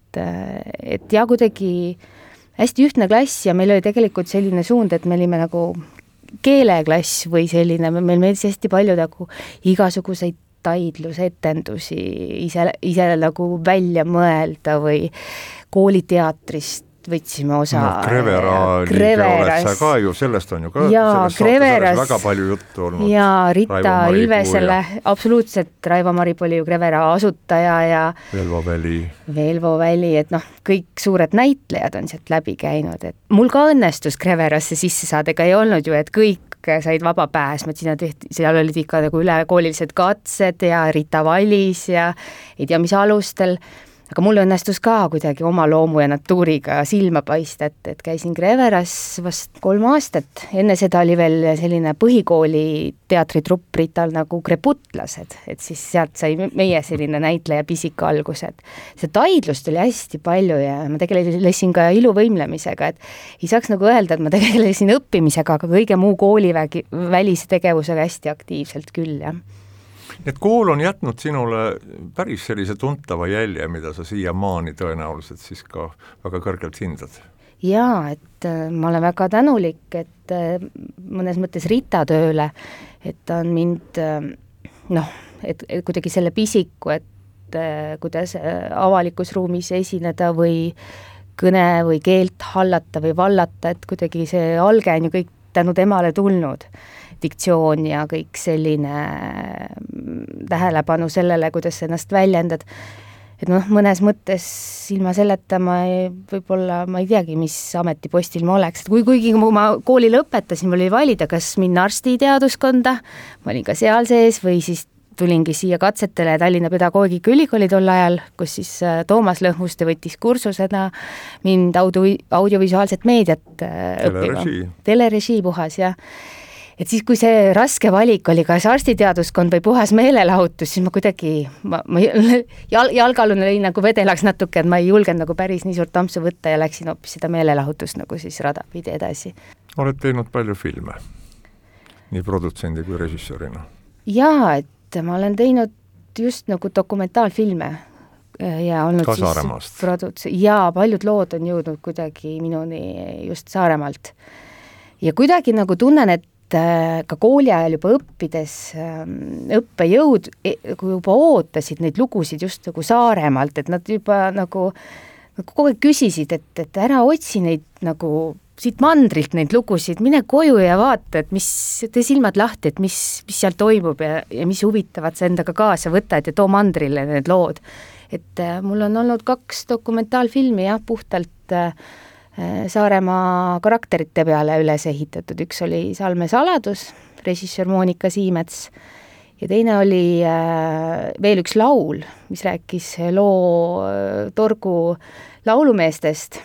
et ja kuidagi hästi ühtne klass ja meil oli tegelikult selline suund, et me olime nagu keeleklass või selline, meil meeldis hästi palju nagu igasuguseid taidlusetendusi ise nagu välja mõelda või kooliteatrist võtsime osa. Krevera oled sa ka ju, sellest on ju ka selles väga palju juttu olnud. Ja Rita Ilvesele, absoluutselt Raivo Maripuu oli ju Krevera asutaja ja Velvo Väli, et kõik suured näitlejad on sealt läbi käinud, et mul ka õnnestus Kreverasse sisse saada, ega ei olnud ju, et kõik said vaba pääsmed, seal olid ikka nagu ülekoolilised katsed ja Rita Valis ja ei tea, mis alustel. Aga mul õnnestus ka kuidagi oma loomu ja natuuriga silma paista, et käisin Kreveras vast 3 aastat. Enne seda oli veel selline põhikooli teatritrupp Rital nagu Kreputlased, et siis sealt sai meie selline näitleja pisik algused. See taidlust oli hästi palju ja ma tegelesin ka iluvõimlemisega, et ei saaks nagu öelda, et ma tegelesin õppimisega, aga kõige muu koolivälise tegevusega hästi aktiivselt küll, jah. Need kool on jätnud sinule päris sellise tuntava jälje, mida sa siiamaani tõenäoliselt siis ka väga kõrgelt hindad. Jaa, et ma olen väga tänulik, et mõnes mõttes Rita tööle, et on mind, et kuidagi selle pisiku, et kuidas avalikus ruumis esineda või kõne või keelt hallata või vallata, et kuidagi see alge on ju kõik tänu temale tulnud. Diktsioon ja kõik selline tähelepanu sellele, kuidas ennast väljendad. Et mõnes mõttes ilma selleta võib-olla ma ei teagi, mis ametipostil ma oleks. Et kuigi ma kooli lõpetasin, mul oli valida, kas minna arstiteaduskonda, ma olin ka seal sees või siis tulingi siia katsetele Tallinna Pedagoogika Ülikooli tol ajal, kus siis Toomas Lõhmuste võttis kursusena mind audiovisuaalset meediat õppima. Telerežii puhas, jah. Et siis, kui see raske valik oli, kas arstiteaduskond või puhas meelelahutus, siis ma kuidagi, jalgalune oli nagu vedelaks natuke, et ma ei julgenud nagu päris nii suurt ampsu võtta ja läksin hoopis seda meelelahutust nagu siis rada pidi edasi. Oled teinud palju filme, nii produtsendi kui režissöörina? Jaa, et ma olen teinud just nagu dokumentaalfilme ja olnud ka Saaremaast? Jaa, paljud lood on jõudnud kuidagi minuni just Saaremaalt. Ja kuidagi nagu tunnen, et ka kooli ajal juba õppides õppejõud juba ootasid neid lugusid just nagu Saaremaalt, et nad juba nagu kogu aeg küsisid, et ära otsi neid nagu siit mandrilt neid lugusid, mine koju ja vaata, et tee silmad lahti, et mis seal toimub ja mis huvitavad sa endaga kaasa võtad ja too mandrile need lood. Et mul on olnud 2 dokumentaalfilmi ja puhtalt Saaremaa karakterite peale üles ehitatud. Üks oli Salme saladus, režissöör Monika Siimets ja teine oli veel üks laul, mis rääkis loo Torgu laulumeestest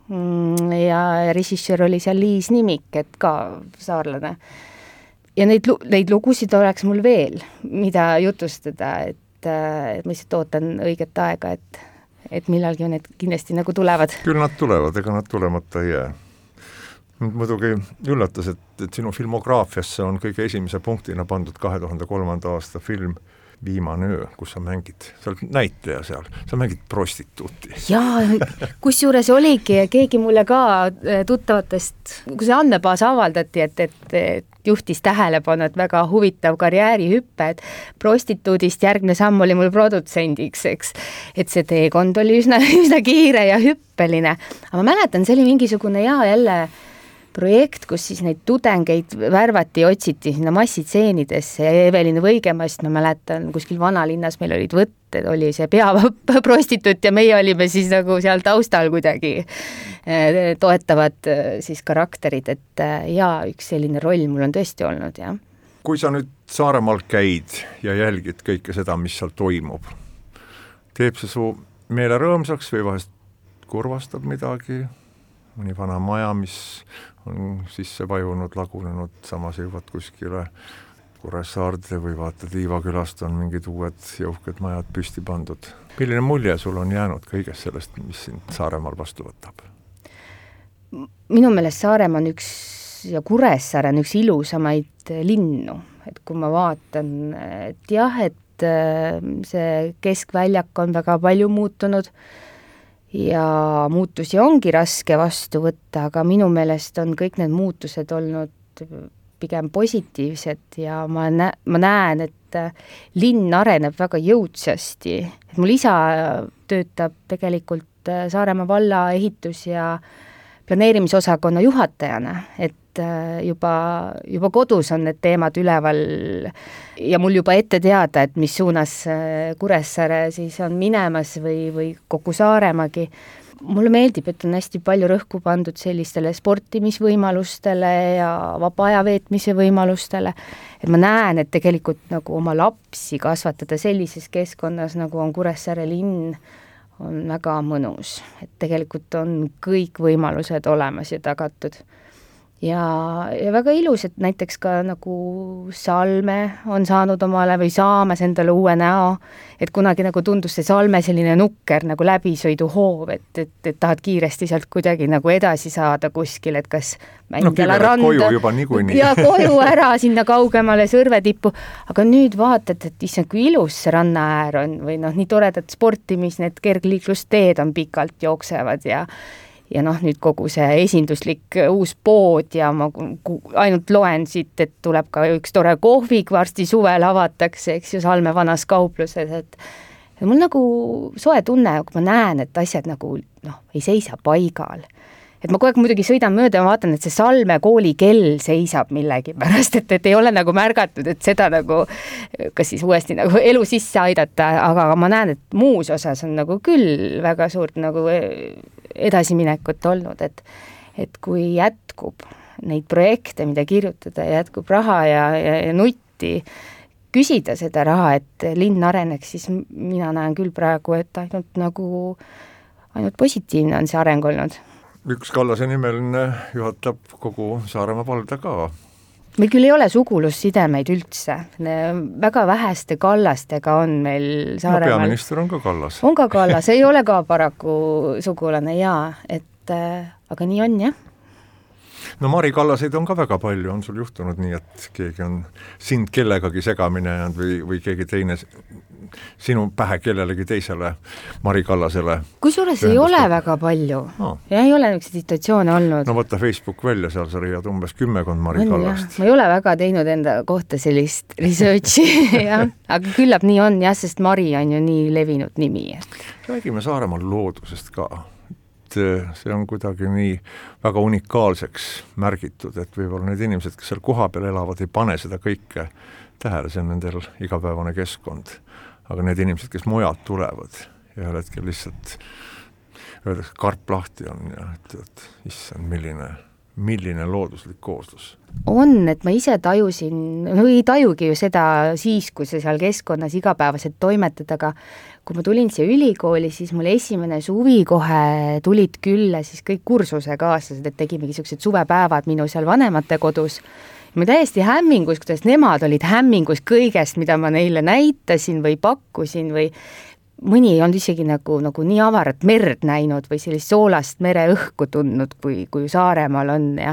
ja režissöör oli seal Liis Nimik, et ka saarlane. Ja neid lugusid oleks mul veel, mida jutustada, et ma lihtsalt ootan õiget aega, et millalgi need kindlasti nagu tulevad. Küll nad tulevad, ega nad tulemata ei jää. Muidugi üllatas, et sinu filmograafiasse on kõige esimese punktina pandud 2003. aasta film Viimane öö, kus sa mängid, sa oled näitleja seal, sa mängid prostituuti. Jaa, kusjuures oligi keegi mulle ka tuttavatest, kui see andmebaas avaldati, et juhtis tähelepanu, et väga huvitav karjäärihüppe, et prostituudist järgne samm oli mul produtsendiks, eks. Et see teekond oli üsna kiire ja hüppeline. Aga ma mäletan, see oli mingisugune jälle projekt, kus siis neid tudengeid värvati ja otsiti sinna massitseenidesse ja Evelin Võigemast, ma mäletan, kuskil vanalinnas meil olid võtted, oli see peaprostituut ja meie olime siis nagu seal taustal kuidagi toetavad siis karakterid, et jaa, üks selline roll mul on tõesti olnud, jah. Kui sa nüüd Saaremaal käid ja jälgid kõike seda, mis seal toimub, teeb see su meele rõõmsaks või vahest kurvastab midagi? Mõni vana maja, mis on sisse vajunud, lagunenud, samas jõuvad kuskile Kuressaarde või vaatad Liivakülast on mingid uued jõukad majad püsti pandud. Milline mulje sul on jäänud kõigest sellest, mis sind Saaremaal vastu võtab? Minu meelest Saaremaa on üks ja Kuressaare on üks ilusamaid linnu, et kui ma vaatan, et jah, et see keskväljak on väga palju muutunud ja muutusi ongi raske vastu võtta, aga minu meelest on kõik need muutused olnud pigem positiivsed ja ma näen, et linn areneb väga jõudsasti. Et mul isa töötab tegelikult Saaremaa valla ehitus- ja planeerimisosakonna juhatajana, et juba kodus on need teemad üleval ja mul juba ette teada, et mis suunas Kuressaare siis on minemas või kogu Saaremaagi. Mulle meeldib, et on hästi palju rõhku pandud sellistele sportimisvõimalustele ja vaba aja veetmise võimalustele, et ma näen, et tegelikult nagu oma lapsi kasvatada sellises keskkonnas, nagu on Kuressaare linn, on väga mõnus, et tegelikult on kõik võimalused olemas ja tagatud. Ja väga ilus, et näiteks ka nagu Salme on saanud omale või saamas endale uue näo, et kunagi nagu tundus see Salme selline nukker nagu läbisõiduhoov, et tahad kiiresti sealt kuidagi nagu edasi saada kuskil, et kas Mändjala randa koju juba niikuinii. Ja koju ära sinna kaugemale Sõrve tippu, aga nüüd vaatad, et issand, kui ilus see rannaäär on või nii toredad sportimis, need kergliiklusteed on pikalt jooksevad ja nüüd kogu see esinduslik uus pood ja ma ainult loen siit, et tuleb ka üks tore kohvik, varsti suvel avatakse, eks ju, Salme vanas kaupluses, et mul nagu soe tunne, kui ma näen, et asjad nagu ei seisa paigal. Et ma kogu aeg muidugi sõidan mööda ja vaatan, et see Salme kooli kell seisab millegi pärast, et ei ole nagu märgatud, et seda nagu, kas siis uuesti nagu elu sisse aidata, aga ma näen, et muus osas on nagu küll väga suurt nagu edasiminekut olnud, et kui jätkub neid projekte, mida kirjutada, jätkub raha ja nutti küsida seda raha, et linn areneks, siis mina näen küll praegu, et ainult positiivne on see areng olnud. Üks Kallase nimeline juhatab kogu Saaremaa valda ka. Meil küll ei ole sugulussidemeid üldse. Väga väheste Kallastega on meil Saaremaal. Peaminister on ka Kallas. On ka Kallas, ei ole ka paraku sugulane, jaa. Aga nii on, jah. No Mari Kallaseid on ka väga palju, on sul juhtunud nii, et keegi on sind kellegagi segamine jäänud või keegi teine sinu pähe kellelegi teisele Mari Kallasele. Kusjuures ei ole väga palju. Ja ei ole niisuguse situatsioone olnud. No võtta Facebook välja, seal sa riiad umbes 10 Mari Kallast. Ma ei ole väga teinud enda kohta sellist researchi, jah. Aga küllap nii on, jah, sest Mari on ju nii levinud nimi. Räägime Saaremaal loodusest ka. See on kuidagi nii väga unikaalseks märgitud, et võib-olla need inimesed, kes seal koha peal elavad, ei pane seda kõike tähele, see on nendel igapäevane keskkond. Aga need inimesed, kes mujalt tulevad ja ühel hetkel lihtsalt öeldakse, karp lahti on ja et issand, milline looduslik kooslus. On, et ma ise tajusin, ei tajugi ju seda siis, kui sa seal keskkonnas igapäevaselt toimetad, aga kui ma tulin siia ülikooli, siis mul esimene suvi kohe tulid külla siis kõik kursuse kaaslased, et tegimegi sellised suvepäevad minu seal vanemate kodus. Ma täiesti hämmingus, kuidas nemad olid hämmingus kõigest, mida ma neile näitasin või pakkusin või mõni ei olnud isegi nagu nii avarat merd näinud või sellist soolast mereõhku tundnud, kui Saaremaal on ja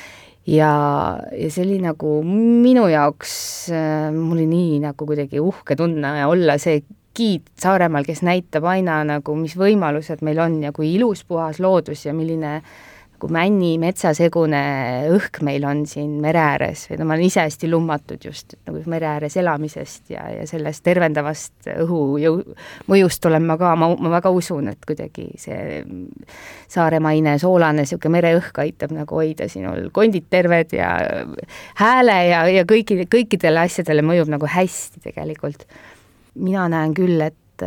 see oli nagu minu jaoks, mul oli nii nagu kuidagi uhke tunne ja olla see giid Saaremaal, kes näitab aina nagu, mis võimalused meil on ja kui ilus puhas loodus ja milline nagu männi metsasegune õhk meil on siin mere ääres või ma olen ise hästi lummatud just nagu mere ääres elamisest ja sellest tervendavast mõjust olen ma väga usun, et kuidagi see saaremaine soolane siuke mereõhk aitab nagu hoida sinul kondid terved ja hääle ja kõikidele asjadele mõjub nagu hästi tegelikult. Mina näen küll, et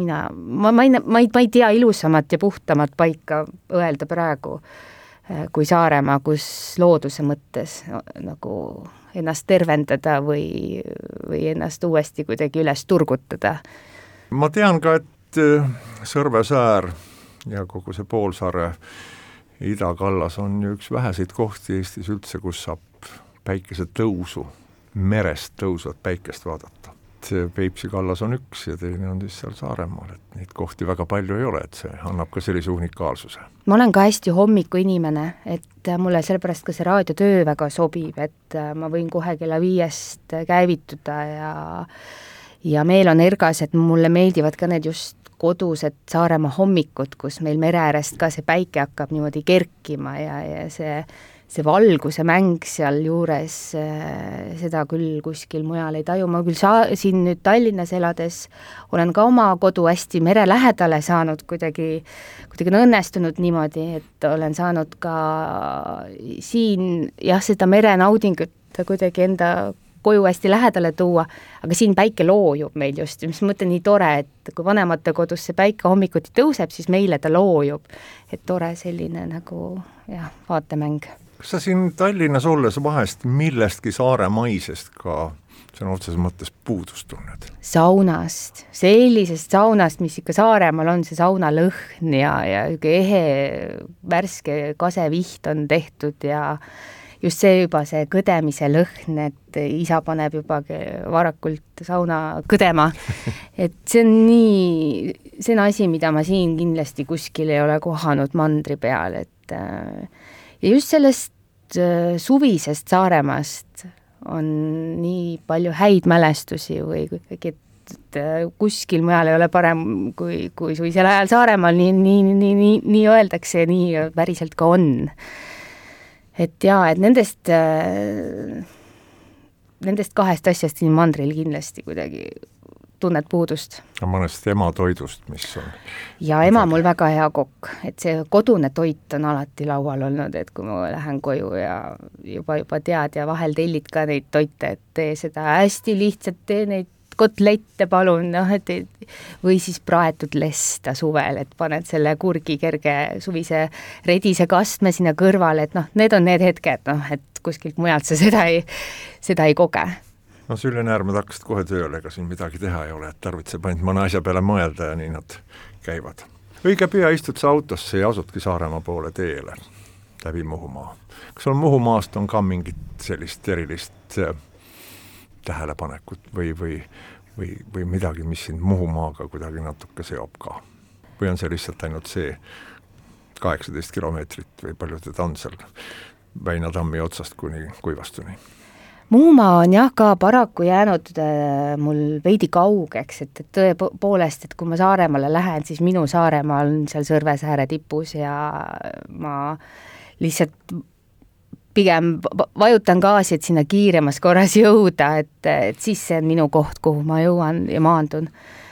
ma ei tea ilusamat ja puhtamat paika öelda praegu kui Saaremaa, kus looduse mõttes nagu ennast tervendada või ennast uuesti kuidagi üles turgutada. Ma tean ka, et Sõrvesäär ja kogu see poolsaare idakallas on ju üks väheseid kohti Eestis üldse, kus saab päikese tõusu, merest tõusvat päikest vaadata. Peipsi kallas on üks ja teine on siis seal Saaremaal, et neid kohti väga palju ei ole, et see annab ka sellise unikaalsuse. Ma olen ka hästi hommiku inimene, et mulle sellepärast ka see raadiotöö väga sobib, et ma võin kohe kella 5 käivituda ja meel on ergas, et mulle meeldivad ka need just kodused Saaremaa hommikud, kus meil mere äärest ka see päike hakkab niimoodi kerkima ja see valguse mäng seal juures, seda küll kuskil mujal ei taju. Ma küll siin nüüd Tallinnas elades olen ka oma kodu hästi mere lähedale saanud, kuidagi on õnnestunud niimoodi, et olen saanud ka siin seda merenaudingut kuidagi enda koju hästi lähedale tuua, aga siin päike loojub meil just, mis mõte nii tore, et kui vanemate kodus see päike hommikuti tõuseb, siis meile ta loojub, et tore selline nagu vaatemäng. Kas sa siin Tallinnas olles vahest millestki saaremaisest ka sõna otseses mõttes puudust tunned? Saunast, sellisest saunast, mis ikka Saaremaal on, see saunalõhn ja ehe värske kaseviht on tehtud ja just see juba see kõdemise lõhn, et isa paneb juba varakult sauna kõdema. Et see on asi, mida ma siin kindlasti kuskil ei ole kohanud mandri peal, et ja just sellest suvisest Saaremaast on nii palju häid mälestusi või et kuskil mujal ei ole parem kui suvisel ajal Saaremaal, nii öeldakse ja nii päriselt ka on. Et et nendest kahest asjast siin mandril kindlasti kuidagi tunned puudust. Ja mõnest ema toidust, mis on? Ja ema mul väga hea kokk, et see kodune toit on alati laual olnud, et kui ma lähen koju ja juba tead ja vahel tellid ka neid toite, et tee seda hästi lihtsalt, tee neid kotlette palun, või siis praetud lesta suvel, et paned selle kurgi kerge suvise redise kastme sinna kõrvale, et need on need hetked, et kuskilt mujalt sa seda ei koge. No Süljenäärmed hakkasid kohe tööle, ega siin midagi teha ei ole, et tarvitseb ainult mõne asja peale mõelda ja nii nad käivad. Õige pea istud sa autosse ja asudki Saaremaa poole teele läbi Muhumaa. Kas sul Muhumaast on ka mingit sellist erilist tähelepanekut või midagi, mis sind Muhumaaga kuidagi natuke seob ka? Või on see lihtsalt ainult see 18 kilomeetrit või palju teda on seal Väinatammi otsast kuni Kuivastuni? Muhumaa on ka paraku jäänud mul veidi kaugeks, et tõepoolest, et kui ma Saaremaale lähen, siis minu Saaremaa on seal Sõrvesääre tipus ja ma lihtsalt pigem vajutan gaasi, et sinna kiiremas korras jõuda, et siis see on minu koht, kuhu ma jõuan ja maandun.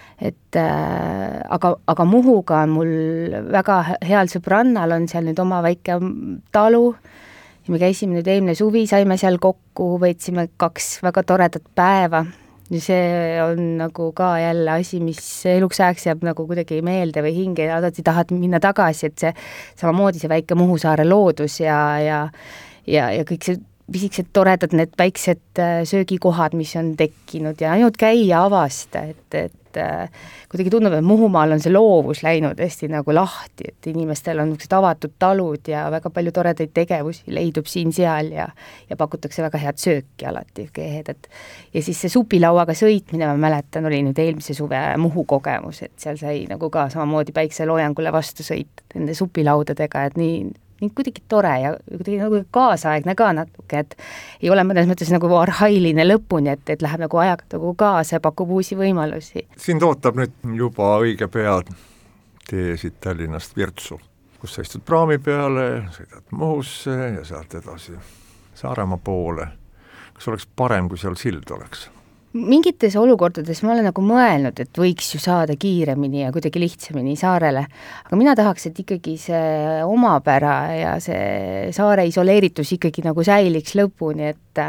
Aga Muhuga on mul väga heal sõbrannal on seal nüüd oma väike talu. Ja me käisime nüüd eelmine suvi, saime seal kokku, võitsime 2 väga toredat päeva. Ja see on nagu ka jälle asi, mis eluks ajaks jääb nagu kuidagi meelde või hinge ja alati tahad minna tagasi, et see samamoodi see väike Muhusaare loodus ja kõik see pisikesed toredad need väiksed söögikohad, mis on tekkinud ja ainult käia avasta, et kuidagi tundub, et Muhumaal on see loovus läinud hästi nagu lahti, et inimestel on niisugused avatud talud ja väga palju toredaid tegevusi leidub siin-seal ja pakutakse väga head sööki alati, kehedat. Ja siis see supilauaga sõitmine, ma mäletan, oli nüüd eelmise suve Muhu kogemus, et seal sai nagu ka samamoodi päikseloojangule vastu sõita nende supilaudadega, et nii kuidagi tore ja kuidagi nagu kaasaegne ka natuke, et ei ole mõnes mõttes nagu arhailine lõpuni, et läheb nagu ajaga nagu kaasa ja pakub uusi võimalusi. Sind ootab nüüd juba õige pea tee siit Tallinnast Virtsu, kus sa istud praami peale, sõidad Muhusse ja sealt edasi Saaremaa poole. Kas oleks parem, kui seal sild oleks? Mingites olukordades ma olen nagu mõelnud, et võiks ju saada kiiremini ja kuidagi lihtsamini saarele, aga mina tahaks, et ikkagi see omapära ja see saare isoleeritus ikkagi nagu säiliks lõpuni, et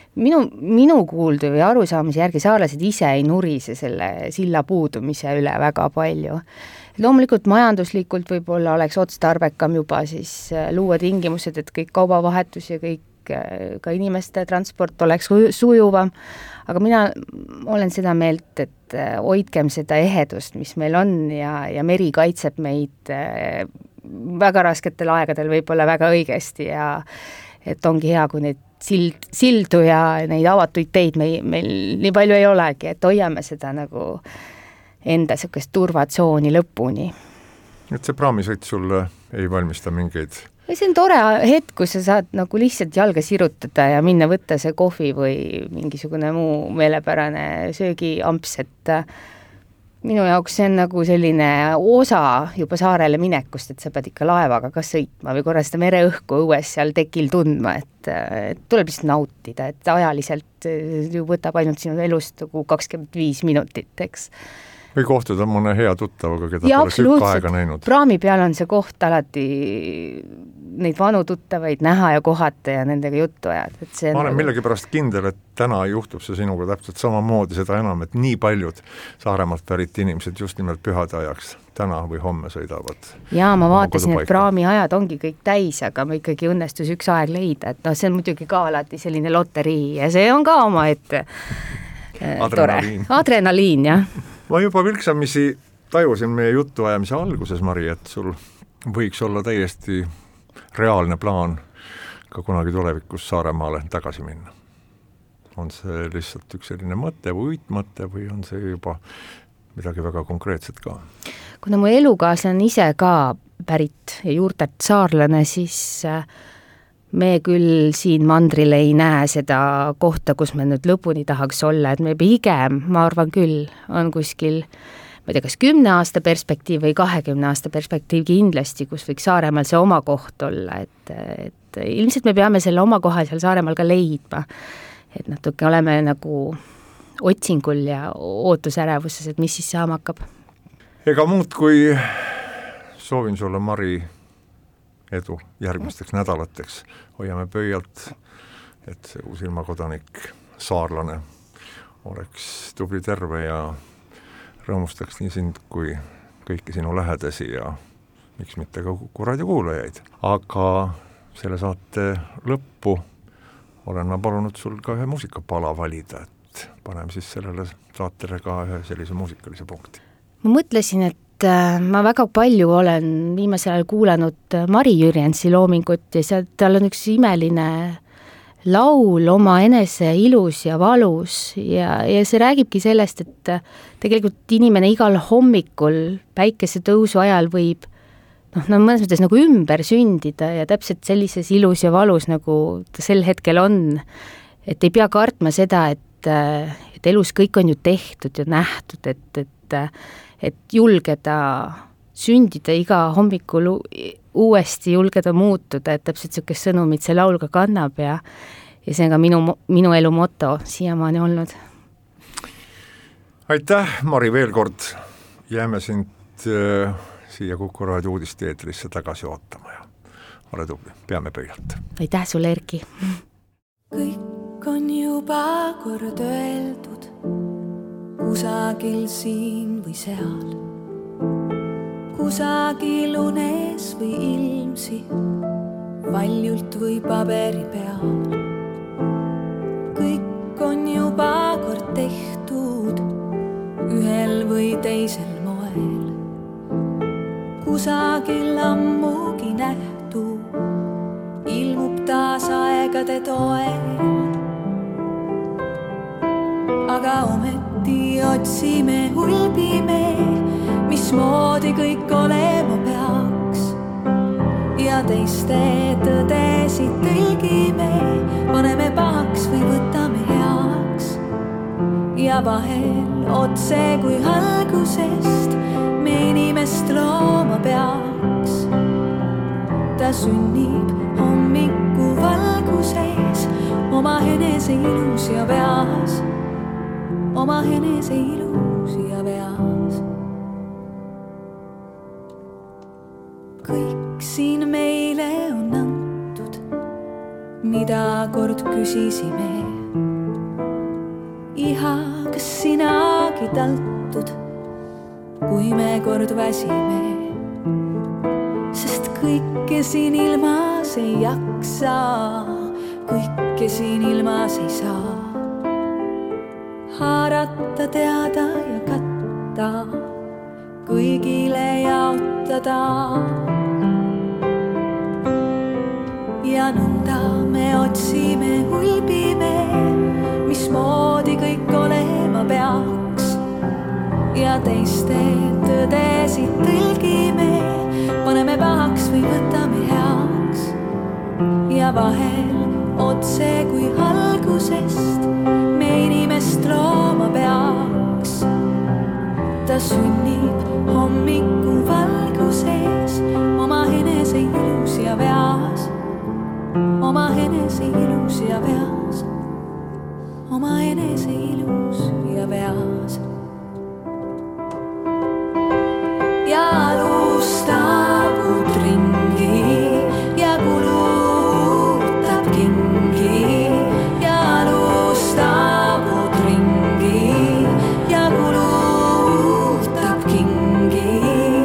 minu kuuldu või arusaamise järgi saarlased ise ei nurise selle silla puudumise üle väga palju. Loomulikult majanduslikult võib-olla oleks otstarbekam juba siis luua tingimused, et kõik kaubavahetus ja kõik ka inimeste transport oleks sujuvam, aga mina olen seda meelt, et hoidkem seda ehedust, mis meil on ja meri kaitseb meid väga rasketel aegadel võib-olla väga õigesti ja et ongi hea, kui neid sildu ja neid avatuid teid meil nii palju ei olegi, et hoiame seda nagu enda sellist turvatsooni lõpuni. Et see praamisõit sulle ei valmista mingeid? See on tore hetk, kus sa saad nagu lihtsalt jalga sirutada ja minna võtta see kohvi või mingisugune muu meelepärane söögiamps, et minu jaoks see on nagu selline osa juba saarele minekust, et sa pead ikka laevaga ka sõitma või korra seda mereõhku õues seal tekil tundma, et tuleb lihtsalt nautida, et ajaliselt ju võtab ainult sinu elust nagu 25 minutit, eks. Või kohtuda mõne hea tuttavaga, keda pole sükka aega näinud. Praami peal on see koht alati neid vanu tuttavaid näha ja kohata ja nendega juttu ajad. Ma olen millegipärast kindel, et täna juhtub see sinuga täpselt samamoodi, seda enam, et nii paljud Saaremaalt pärit inimesed just nimelt pühade ajaks täna või homme sõidavad. Jaa, ma vaatasin, et praami ajad ongi kõik täis, aga ma ikkagi õnnestus üks aeg leida, et see on muidugi ka alati selline loterii ja see on ka oma ette adrenaliin, jah. Ma juba vilksamisi tajusin meie jutuajamise alguses, Mari, et sul võiks olla täiesti reaalne plaan ka kunagi tulevikus Saaremaale tagasi minna. On see lihtsalt üks selline mõte või uitmõte või on see juba midagi väga konkreetset ka? Kuna mu elukaaslane ise ka pärit ja juurtelt saarlane, siis me küll siin mandril ei näe seda kohta, kus me nüüd lõpuni tahaks olla, et me pigem, ma arvan küll, on kuskil, ma ei tea, kas 10 aasta perspektiiv või 20 aasta perspektiiv kindlasti, kus võiks Saaremaal see oma koht olla, et ilmselt me peame selle oma koha seal Saaremaal ka leidma, et natuke oleme nagu otsingul ja ootusärevuses, et mis siis saama hakkab. Ega muud kui soovin sulle, Mari, edu järgmisteks nädalateks. Hoiame pöialt, et see uus ilmakodanik, saarlane, oleks tubli terve ja rõõmustaks nii sind kui kõiki sinu lähedasi ja miks mitte ka Kuku raadio kuulajaid. Aga selle saate lõppu olen ma palunud sul ka ühe muusikapala valida, et paneme siis sellele saatele ka ühe sellise muusikalise punkti. Ma mõtlesin, et ma väga palju olen viimasel ajal kuulanud Mari Jürjensi loomingut ja tal on üks imeline laul oma enese ilus ja valus ja see räägibki sellest, et tegelikult inimene igal hommikul päikese tõusu ajal võib mõnes mõttes nagu ümber sündida ja täpselt sellises ilus ja valus, nagu ta sel hetkel on, et ei pea kartma seda, et elus kõik on ju tehtud ja nähtud, et julgeda sündida iga hommikul uuesti, julgeda muutuda, et täpselt niisugust sõnumit see laul ka kannab ja see on ka minu elu moto siiamaani olnud. Aitäh, Mari, veel kord. Jääme sind siia Kuku raadio uudisteetrisse tagasi ootama ja ole tubli, peame pöialt. Aitäh sulle, Erki. Kõik on juba kord öeldud, kusagil siin või seal, kusagil unes või ilmsi, valjult või paberi peal. või teisel moel. Kusagil ammugi nähtu ilmub taas aegade toel. Aga ometi otsime, hulbime, mismoodi kõik olema peaks. Ja teiste tõdesid tõlgime, paneme pahaks või võtame heaks. Ja vahel otse kui algusest me inimest looma peaks. Ta sünnib hommiku valguses oma enese ilus ja peas, oma enese ilus ja peas. Kõik siin meile on antud, mida kord küsisime. Iha, kas sinagi taltud, kui me kord väsime. Sest kõike siin ilmas ei jaksa, kõike siin ilmas ei saa. Haarata, teada ja katta, kõigile jaotada. Ja nõnda me otsime, hulbime, mismoodi kõik olema peaks. Ja teiste tõdesid tõlgime, paneme pahaks või võtame heaks. Ja vahel otse kui algusest me inimest looma peaks. Ta sünnib hommiku valguses oma enese ilus ja peas, oma enese ilus ja peas, oma enese ilus ja peas. Ja alustab uut ringi ja kulutab kingi. Ja alustab uut ringi ja kulutab kingi.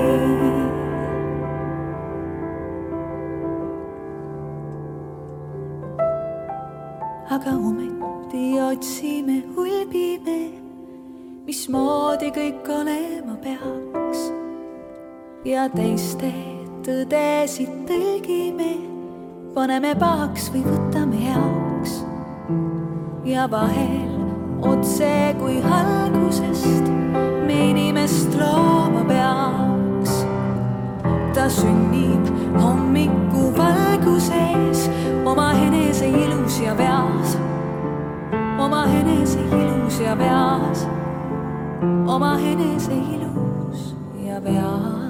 Aga ometi otsime, hulbime, mismoodi kõik olema peaks. Ja teiste tõdesid tõlgime, paneme pahaks või võtame heaks. Ja vahel otse kui algusest me inimest looma peaks. Ta sünnib hommiku valguses oma enese ilus ja peas, oma enese ilus ja peas, oma enese ilus ja peas.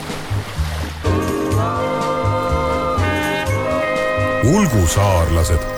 Ulgusaarlased